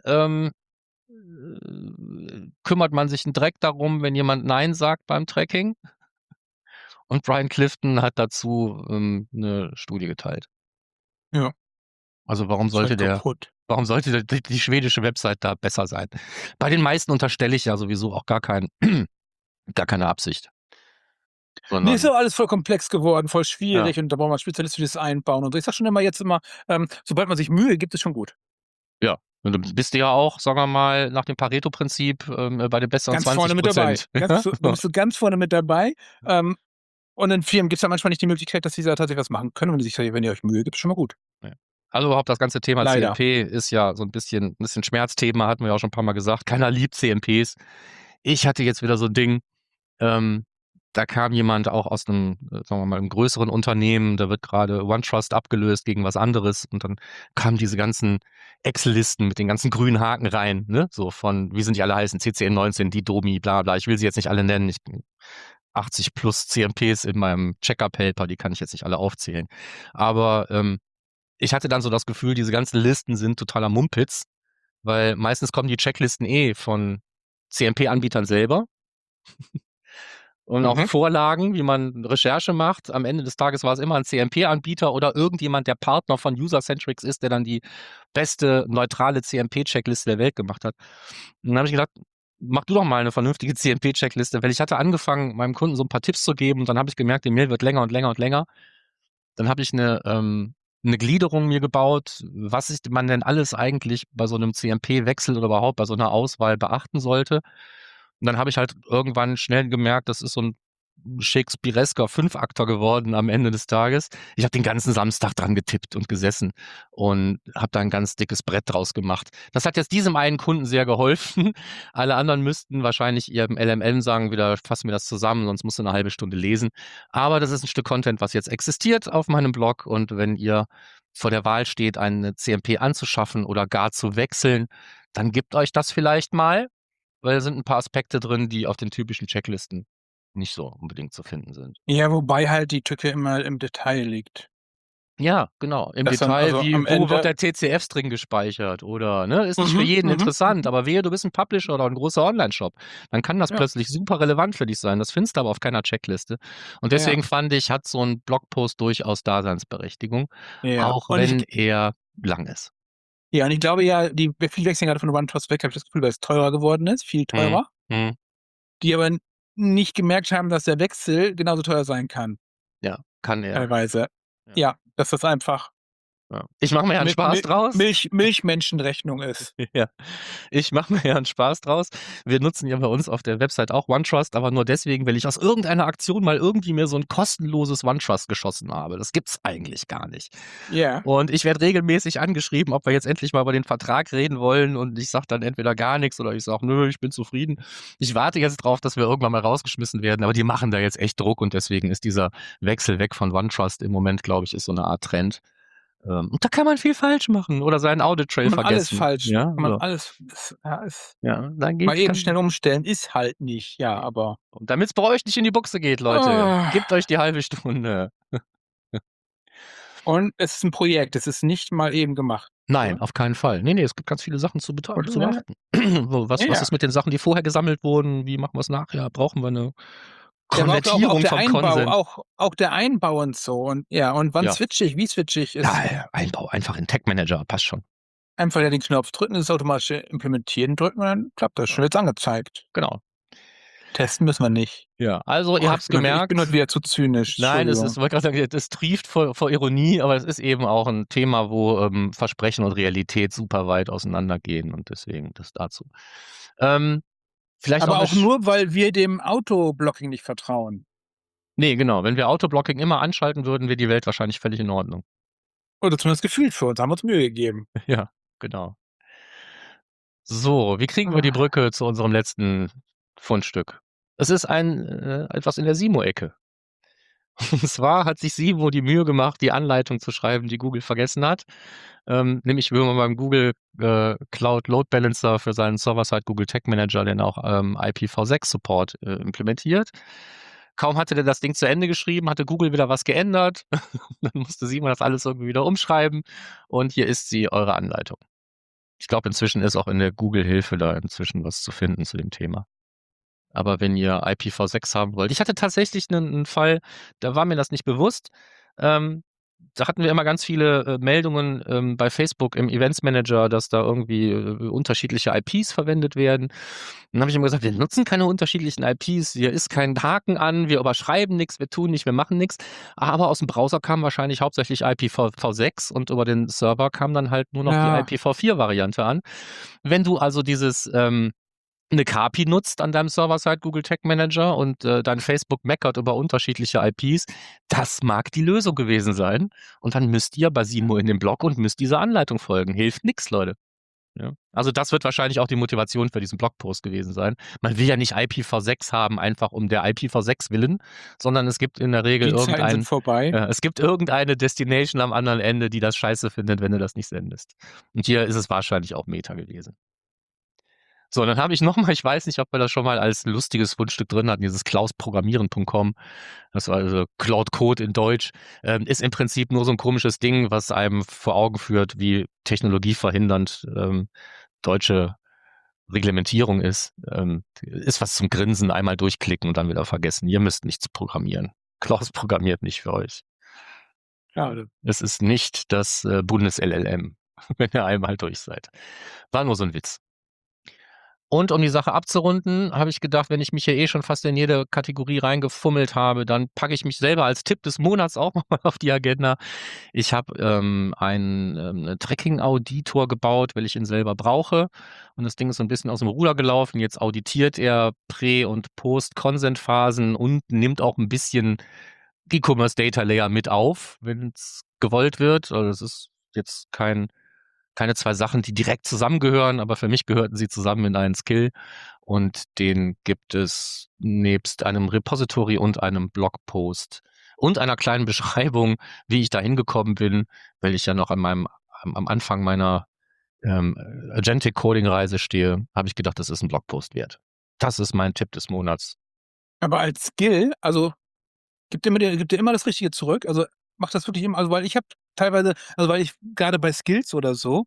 B: kümmert man sich einen Dreck darum, wenn jemand Nein sagt beim Tracking. Und Brian Clifton hat dazu eine Studie geteilt.
A: Ja.
B: Also warum sollte die schwedische Website da besser sein? Bei den meisten unterstelle ich ja sowieso auch gar keine Absicht.
A: Nee, ist ja alles voll komplex geworden, voll schwierig,
B: Ja.
A: und da braucht man Spezialisten, die das einbauen und so. Ich sag schon immer, sobald man sich Mühe gibt, ist schon gut.
B: Ja, und du bist ja auch, sagen wir mal, nach dem Pareto-Prinzip bei den besseren
A: Ganz
B: 20%.
A: vorne mit dabei. Da bist du ganz vorne mit dabei. Und in Firmen gibt es ja manchmal nicht die Möglichkeit, dass sie da tatsächlich was machen können. Wenn ihr euch Mühe gibt, ist schon mal gut.
B: Ja. Also überhaupt das ganze Thema
A: Leider.
B: CMP ist ja so ein bisschen Schmerzthema, hatten wir ja auch schon ein paar Mal gesagt. Keiner liebt CMPs. Ich hatte jetzt wieder so ein Ding, da kam jemand auch aus einem, sagen wir mal, einem größeren Unternehmen, da wird gerade OneTrust abgelöst gegen was anderes und dann kamen diese ganzen Excel-Listen mit den ganzen grünen Haken rein, ne? So von, wie sind die alle heißen, CCN19, die Domi, bla bla. Ich will sie jetzt nicht alle nennen. 80 plus CMPs in meinem Checker-Paper, die kann ich jetzt nicht alle aufzählen. Aber ich hatte dann so das Gefühl, diese ganzen Listen sind totaler Mumpitz, weil meistens kommen die Checklisten von CMP-Anbietern selber und auch Vorlagen, wie man Recherche macht. Am Ende des Tages war es immer ein CMP-Anbieter oder irgendjemand, der Partner von User-Centrics ist, der dann die beste neutrale CMP-Checkliste der Welt gemacht hat. Und dann habe ich gedacht, mach du doch mal eine vernünftige CMP-Checkliste, weil ich hatte angefangen, meinem Kunden so ein paar Tipps zu geben und dann habe ich gemerkt, die Mail wird länger und länger und länger. Dann habe ich eine Gliederung mir gebaut, was man denn alles eigentlich bei so einem CMP-Wechsel oder überhaupt bei so einer Auswahl beachten sollte. Und dann habe ich halt irgendwann schnell gemerkt, das ist so ein Shakespearesker Fünfakter geworden am Ende des Tages. Ich habe den ganzen Samstag dran getippt und gesessen und habe da ein ganz dickes Brett draus gemacht. Das hat jetzt diesem einen Kunden sehr geholfen. Alle anderen müssten wahrscheinlich ihrem LMM sagen, wieder fassen wir das zusammen, sonst musst du eine halbe Stunde lesen. Aber das ist ein Stück Content, was jetzt existiert auf meinem Blog und wenn ihr vor der Wahl steht, eine CMP anzuschaffen oder gar zu wechseln, dann gebt euch das vielleicht mal, weil da sind ein paar Aspekte drin, die auf den typischen Checklisten nicht so unbedingt zu finden sind.
A: Ja, wobei halt die Tücke immer im Detail liegt.
B: Ja, genau. Im
A: Dass dann
B: Detail,
A: also am
B: wo wird
A: Ende
B: der TCF-String gespeichert oder, ne, ist nicht für jeden interessant, aber wehe, du bist ein Publisher oder ein großer Online-Shop, dann kann das
A: Ja.
B: plötzlich super relevant für dich sein. Das findest du aber auf keiner Checkliste. Und
A: Ja.
B: deswegen fand ich, hat so ein Blogpost durchaus Daseinsberechtigung,
A: Ja.
B: auch
A: Und
B: wenn er lang ist.
A: Ja, und ich glaube ja, viele wechseln gerade von OneTrust weg, habe ich das Gefühl, weil es teurer geworden ist, viel teurer,
B: Mhm.
A: die aber nicht gemerkt haben, dass der Wechsel genauso teuer sein kann,
B: Ja, kann er.
A: teilweise.
B: Ja.
A: Ja, dass das einfach
B: Ja. Ich mache mir ja einen Spaß draus.
A: Milchmenschenrechnung ist.
B: Ja, ich mache mir ja einen Spaß draus. Wir nutzen ja bei uns auf der Website auch OneTrust, aber nur deswegen, weil ich aus irgendeiner Aktion mal irgendwie mir so ein kostenloses OneTrust geschossen habe. Das gibt's eigentlich gar nicht.
A: Ja.
B: Und ich werde regelmäßig angeschrieben, ob wir jetzt endlich mal über den Vertrag reden wollen und ich sage dann entweder gar nichts oder ich sage, nö, ich bin zufrieden. Ich warte jetzt drauf, dass wir irgendwann mal rausgeschmissen werden, aber die machen da jetzt echt Druck und deswegen ist dieser Wechsel weg von OneTrust im Moment, glaube ich, ist so eine Art Trend. Und da kann man viel falsch machen oder seinen Audit-Trail
A: Kann man alles
B: vergessen.
A: falsch,
B: Ja,
A: kann man
B: so.
A: alles,
B: Ja, dann geht
A: mal eben schnell umstellen, ist halt nicht, ja, aber
B: Und damit's bei euch nicht in die Buchse geht, Leute, gebt euch die halbe Stunde.
A: Und es ist ein Projekt, es ist nicht mal eben gemacht.
B: Nein, auf keinen Fall. Ne, es gibt ganz viele Sachen zu
A: Und,
B: beachten. Was
A: ja.
B: ist mit den Sachen, die vorher gesammelt wurden? Wie machen wir's nachher? Brauchen wir 'ne
A: Ja, aber auch
B: Konvertierung
A: der
B: vom
A: Einbau,
B: Consent?
A: auch der Einbau und so und ja, und wann
B: Ja.
A: switche ich, wie switche ich, ist
B: Ja, Einbau einfach in Tag Manager, passt schon.
A: einfach ja den Knopf drücken, das automatische Implementieren drücken und dann klappt das schon, wird's angezeigt.
B: Genau.
A: Testen müssen wir nicht.
B: Ja, also ihr habt's
A: Ich bin
B: gemerkt.
A: heute wieder zu zynisch.
B: Nein, ich
A: Entschuldigung.
B: wollte grad sagen, das trieft vor Ironie, aber es ist eben auch ein Thema, wo Versprechen und Realität super weit auseinandergehen und deswegen das dazu. Vielleicht
A: Aber
B: noch
A: auch nur, weil wir dem Autoblocking nicht vertrauen.
B: Ne, genau. Wenn wir Autoblocking immer anschalten würden, wäre die Welt wahrscheinlich völlig in Ordnung.
A: Oder zumindest gefühlt für uns, haben uns Mühe gegeben.
B: Ja, genau. So, wie kriegen wir die Brücke zu unserem letzten Fundstück? Es ist etwas in der Simo-Ecke. Und zwar hat sich Simo die Mühe gemacht, die Anleitung zu schreiben, die Google vergessen hat. Nämlich wenn man beim Google Cloud Load Balancer für seinen Server-Side Google Tag Manager den auch IPv6 Support implementiert. Kaum hatte der das Ding zu Ende geschrieben, hatte Google wieder was geändert. Dann musste Simo das alles irgendwie wieder umschreiben. Und hier ist sie, eure Anleitung. Ich glaube, inzwischen ist auch in der Google-Hilfe da inzwischen was zu finden zu dem Thema. Aber wenn ihr IPv6 haben wollt, ich hatte tatsächlich einen Fall, da war mir das nicht bewusst. Da hatten wir immer ganz viele Meldungen bei Facebook im Events Manager, dass da irgendwie unterschiedliche IPs verwendet werden. Dann habe ich immer gesagt, wir nutzen keine unterschiedlichen IPs, hier ist kein Haken an, wir überschreiben nichts, wir tun nicht, wir machen nichts. Aber aus dem Browser kam wahrscheinlich hauptsächlich IPv6 und über den Server kam dann halt nur noch die IPv4-Variante an. Wenn du also eine KPI nutzt an deinem Server-Side Google Tag Manager und dein Facebook meckert über unterschiedliche IPs, das mag die Lösung gewesen sein. Und dann müsst ihr bei Simo in dem Blog und müsst dieser Anleitung folgen. Hilft nix, Leute. Ja. Also das wird wahrscheinlich auch die Motivation für diesen Blogpost gewesen sein. Man will ja nicht IPv6 haben, einfach um der IPv6 willen, sondern es gibt in der Regel
A: Die Zeiten sind vorbei.
B: es gibt irgendeine Destination am anderen Ende, die das scheiße findet, wenn du das nicht sendest. Und hier ist es wahrscheinlich auch Meta gewesen. So, dann habe ich nochmal, ich weiß nicht, ob wir das schon mal als lustiges Fundstück drin hatten, dieses klausprogrammieren.com. Das war also Cloud Code in Deutsch. Ist im Prinzip nur so ein komisches Ding, was einem vor Augen führt, wie technologieverhindernd deutsche Reglementierung ist. Ist was zum Grinsen, einmal durchklicken und dann wieder vergessen. Ihr müsst nichts programmieren. Klaus programmiert nicht für euch.
A: Schade.
B: Es ist nicht das Bundes-LLM, wenn ihr einmal durch seid. War nur so ein Witz. Und um die Sache abzurunden, habe ich gedacht, wenn ich mich hier schon fast in jede Kategorie reingefummelt habe, dann packe ich mich selber als Tipp des Monats auch noch mal auf die Agenda. Ich habe einen Tracking-Auditor gebaut, weil ich ihn selber brauche. Und das Ding ist so ein bisschen aus dem Ruder gelaufen. Jetzt auditiert er Prä- und Post-Consent-Phasen und nimmt auch ein bisschen E-Commerce Data Layer mit auf, wenn es gewollt wird. Also es ist jetzt keine zwei Sachen, die direkt zusammengehören, aber für mich gehörten sie zusammen in einen Skill und den gibt es nebst einem Repository und einem Blogpost und einer kleinen Beschreibung, wie ich da hingekommen bin, weil ich ja noch am Anfang meiner Agentic Coding Reise stehe, habe ich gedacht, das ist ein Blogpost wert. Das ist mein Tipp des Monats.
A: Aber als Skill, also gibt dir immer das Richtige zurück? Also macht das wirklich immer, also weil ich habe teilweise, also weil ich gerade bei Skills oder so,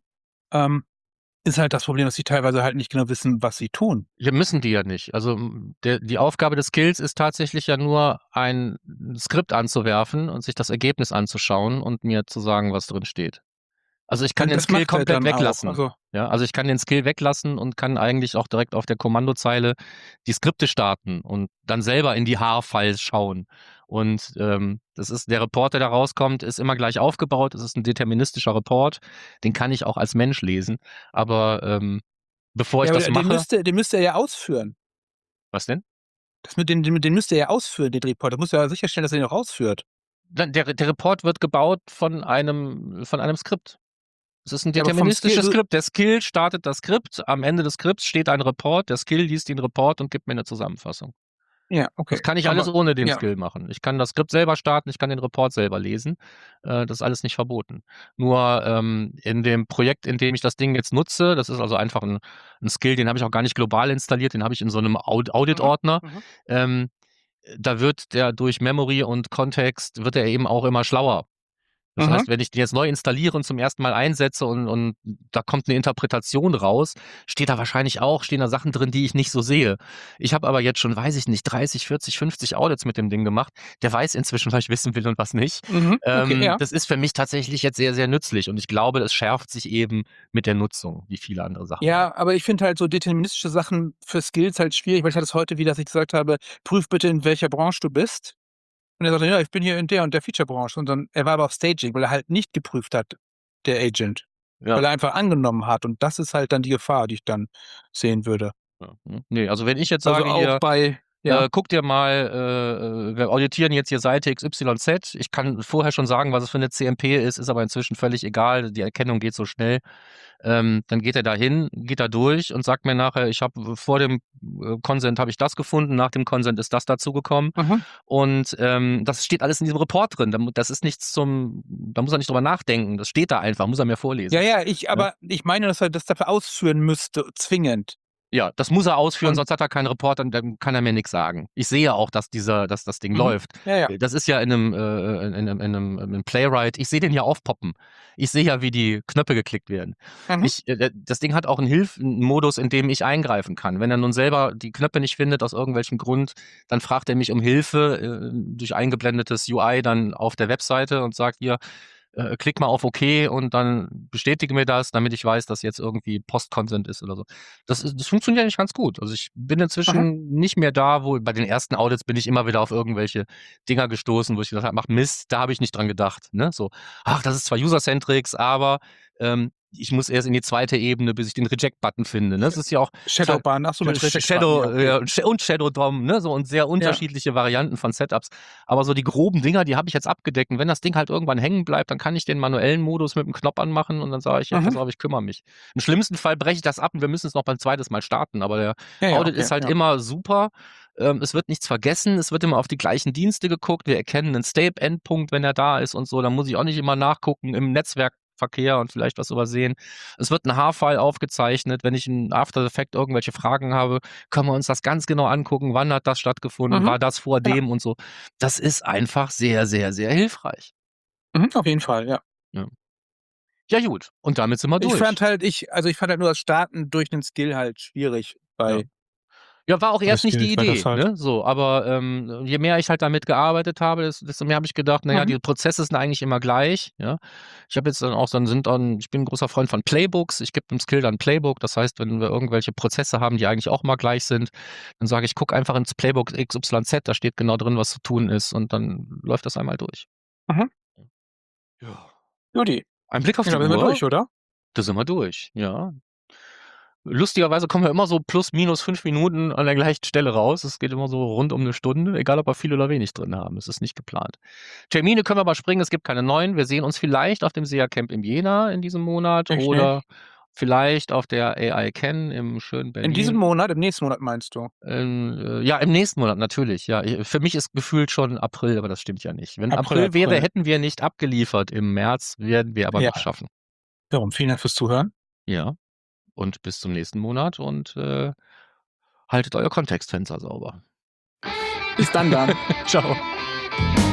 A: ist halt das Problem, dass sie teilweise halt nicht genau wissen, was sie tun.
B: Ja, müssen die ja nicht. Also die Aufgabe des Skills ist tatsächlich ja nur, ein Skript anzuwerfen und sich das Ergebnis anzuschauen und mir zu sagen, was drin steht. Also ich kann
A: Und
B: den
A: das
B: Skill
A: macht er
B: komplett
A: dann auch.
B: weglassen.
A: Also
B: Ja, also ich kann den Skill weglassen und kann eigentlich auch direkt auf der Kommandozeile die Skripte starten und dann selber in die Har-Files schauen. Und das ist der Report, der da rauskommt, ist immer gleich aufgebaut. Es ist ein deterministischer Report. Den kann ich auch als Mensch lesen. Aber bevor ich
A: ja, aber
B: das
A: den
B: mache,
A: müsste er ja ausführen.
B: was denn?
A: Den müsste er ja ausführen, den Report. Da muss er ja sicherstellen, dass er den auch ausführt.
B: Der Report wird gebaut von einem Skript. Es ist ein
A: Ja, aber vom
B: deterministisches
A: Skill,
B: Skript. Der Skill startet das Skript. Am Ende des Skripts steht ein Report. Der Skill liest den Report und gibt mir eine Zusammenfassung.
A: ja,
B: Das
A: okay.
B: kann ich alles ohne den
A: Ja.
B: Skill machen. Ich kann das Skript selber starten, ich kann den Report selber lesen. Das ist alles nicht verboten. Nur in dem Projekt, in dem ich das Ding jetzt nutze, das ist also einfach ein Skill, den habe ich auch gar nicht global installiert, den habe ich in so einem Audit-Ordner. Da wird der durch Memory und Kontext, wird er eben auch immer schlauer. Das heißt, wenn ich den jetzt neu installiere und zum ersten Mal einsetze und da kommt eine Interpretation raus, stehen da Sachen drin, die ich nicht so sehe. Ich habe aber jetzt schon, weiß ich nicht, 30, 40, 50 Audits mit dem Ding gemacht. Der weiß inzwischen, was ich wissen will und was nicht.
A: Okay, ja.
B: Das ist für mich tatsächlich jetzt sehr, sehr nützlich und ich glaube, es schärft sich eben mit der Nutzung, wie viele andere Sachen.
A: Ja, aber ich finde halt so deterministische Sachen für Skills halt schwierig, weil ich hatte es heute wieder, dass ich gesagt habe, prüf bitte, in welcher Branche du bist. Und er sagte, ja, ich bin hier in der und der Feature-Branche. Und dann, er war aber auf Staging, weil er halt nicht geprüft hat, der Agent.
B: Ja.
A: Weil er einfach angenommen hat. Und das ist halt dann die Gefahr, die ich dann sehen würde.
B: Ja. Nee, also wenn ich jetzt
A: Also
B: sage,
A: auch
B: hier,
A: bei, ja.
B: guck dir mal, wir auditieren jetzt hier Seite XYZ. Ich kann vorher schon sagen, was es für eine CMP ist aber inzwischen völlig egal. Die Erkennung geht so schnell. Dann geht er da hin, geht da durch und sagt mir nachher, ich habe vor dem Consent habe ich das gefunden, nach dem Consent ist das dazugekommen. Und das steht alles in diesem Report drin. Das ist nichts da muss er nicht drüber nachdenken. Das steht da einfach, muss er mir vorlesen.
A: Ja, aber ich meine, dass er das dafür ausführen müsste, zwingend.
B: Ja, das muss er ausführen, sonst hat er keinen Report, dann kann er mir nichts sagen. Ich sehe auch, dass das Ding läuft.
A: Ja.
B: Das ist ja in einem Playwright, ich sehe den ja aufpoppen. Ich sehe ja, wie die Knöpfe geklickt werden. Das Ding hat auch einen Modus, in dem ich eingreifen kann. Wenn er nun selber die Knöpfe nicht findet, aus irgendwelchem Grund, dann fragt er mich um Hilfe durch eingeblendetes UI dann auf der Webseite und sagt hier, klick mal auf OK und dann bestätige mir das, damit ich weiß, dass jetzt irgendwie Post-Consent ist oder so. Das funktioniert eigentlich ganz gut. Also ich bin inzwischen nicht mehr da, wo bei den ersten Audits bin ich immer wieder auf irgendwelche Dinger gestoßen, wo ich gedacht habe, mach Mist, da habe ich nicht dran gedacht. Ne? So, ach, das ist zwar User-Centrics, aber ich muss erst in die 2. Ebene, bis ich den Reject-Button finde, ne? Das ist ja auch
A: Shadowban, ach so, mit
B: Shadow,
A: Reject-Button, ja, okay.
B: und Shadow DOM, ne? So, und sehr unterschiedliche Varianten von Setups. Aber so die groben Dinger, die habe ich jetzt abgedeckt. Und wenn das Ding halt irgendwann hängen bleibt, dann kann ich den manuellen Modus mit dem Knopf anmachen und dann sage ich, ja, pass auf, ich kümmere mich. Im schlimmsten Fall breche ich das ab und wir müssen es noch beim 2. Mal starten. Aber der Audit ist halt immer super. Es wird nichts vergessen, es wird immer auf die gleichen Dienste geguckt, wir erkennen einen Stape-Endpunkt, wenn er da ist und so, dann muss ich auch nicht immer nachgucken im Netzwerkverkehr und vielleicht was übersehen. Es wird ein H-File aufgezeichnet, wenn ich in After Effects irgendwelche Fragen habe, können wir uns das ganz genau angucken, wann hat das stattgefunden, war das vor dem und so. Das ist einfach sehr, sehr, sehr hilfreich.
A: Auf jeden Fall, ja.
B: Ja gut, und damit sind wir durch.
A: Ich fand halt nur das Starten durch den Skill halt schwierig bei
B: Ja, war auch erst nicht die Idee,
A: halt.
B: ne? So, aber je mehr ich halt damit gearbeitet habe, desto mehr habe ich gedacht, naja, die Prozesse sind eigentlich immer gleich, ja. Ich habe jetzt dann auch, ich bin ein großer Freund von Playbooks, ich gebe dem Skill dann ein Playbook, das heißt, wenn wir irgendwelche Prozesse haben, die eigentlich auch mal gleich sind, dann sage ich, guck einfach ins Playbook XYZ, da steht genau drin, was zu tun ist und dann läuft das einmal durch. Ja.
A: Juti.
B: Ein Blick auf die Uhr.
A: Da sind wir durch, oder?
B: Da sind wir durch, ja. Lustigerweise kommen wir immer so plus minus 5 Minuten an der gleichen Stelle raus. Es geht immer so rund um 1 Stunde, egal ob wir viel oder wenig drin haben. Es ist nicht geplant. Termine können wir aber springen, es gibt keine neuen. Wir sehen uns vielleicht auf dem SEA-Camp in Jena in diesem Monat oder vielleicht auf der AI Can im schönen Berlin.
A: In diesem Monat? Im nächsten Monat meinst du?
B: Ja, im nächsten Monat natürlich. Ja, für mich ist gefühlt schon April, aber das stimmt ja nicht. Wenn April wäre, hätten wir nicht abgeliefert. Im März werden wir aber noch schaffen.
A: Darum, vielen Dank fürs Zuhören.
B: Ja. Und bis zum nächsten Monat und haltet euer Kontextfenster sauber.
A: Bis dann.
B: Ciao.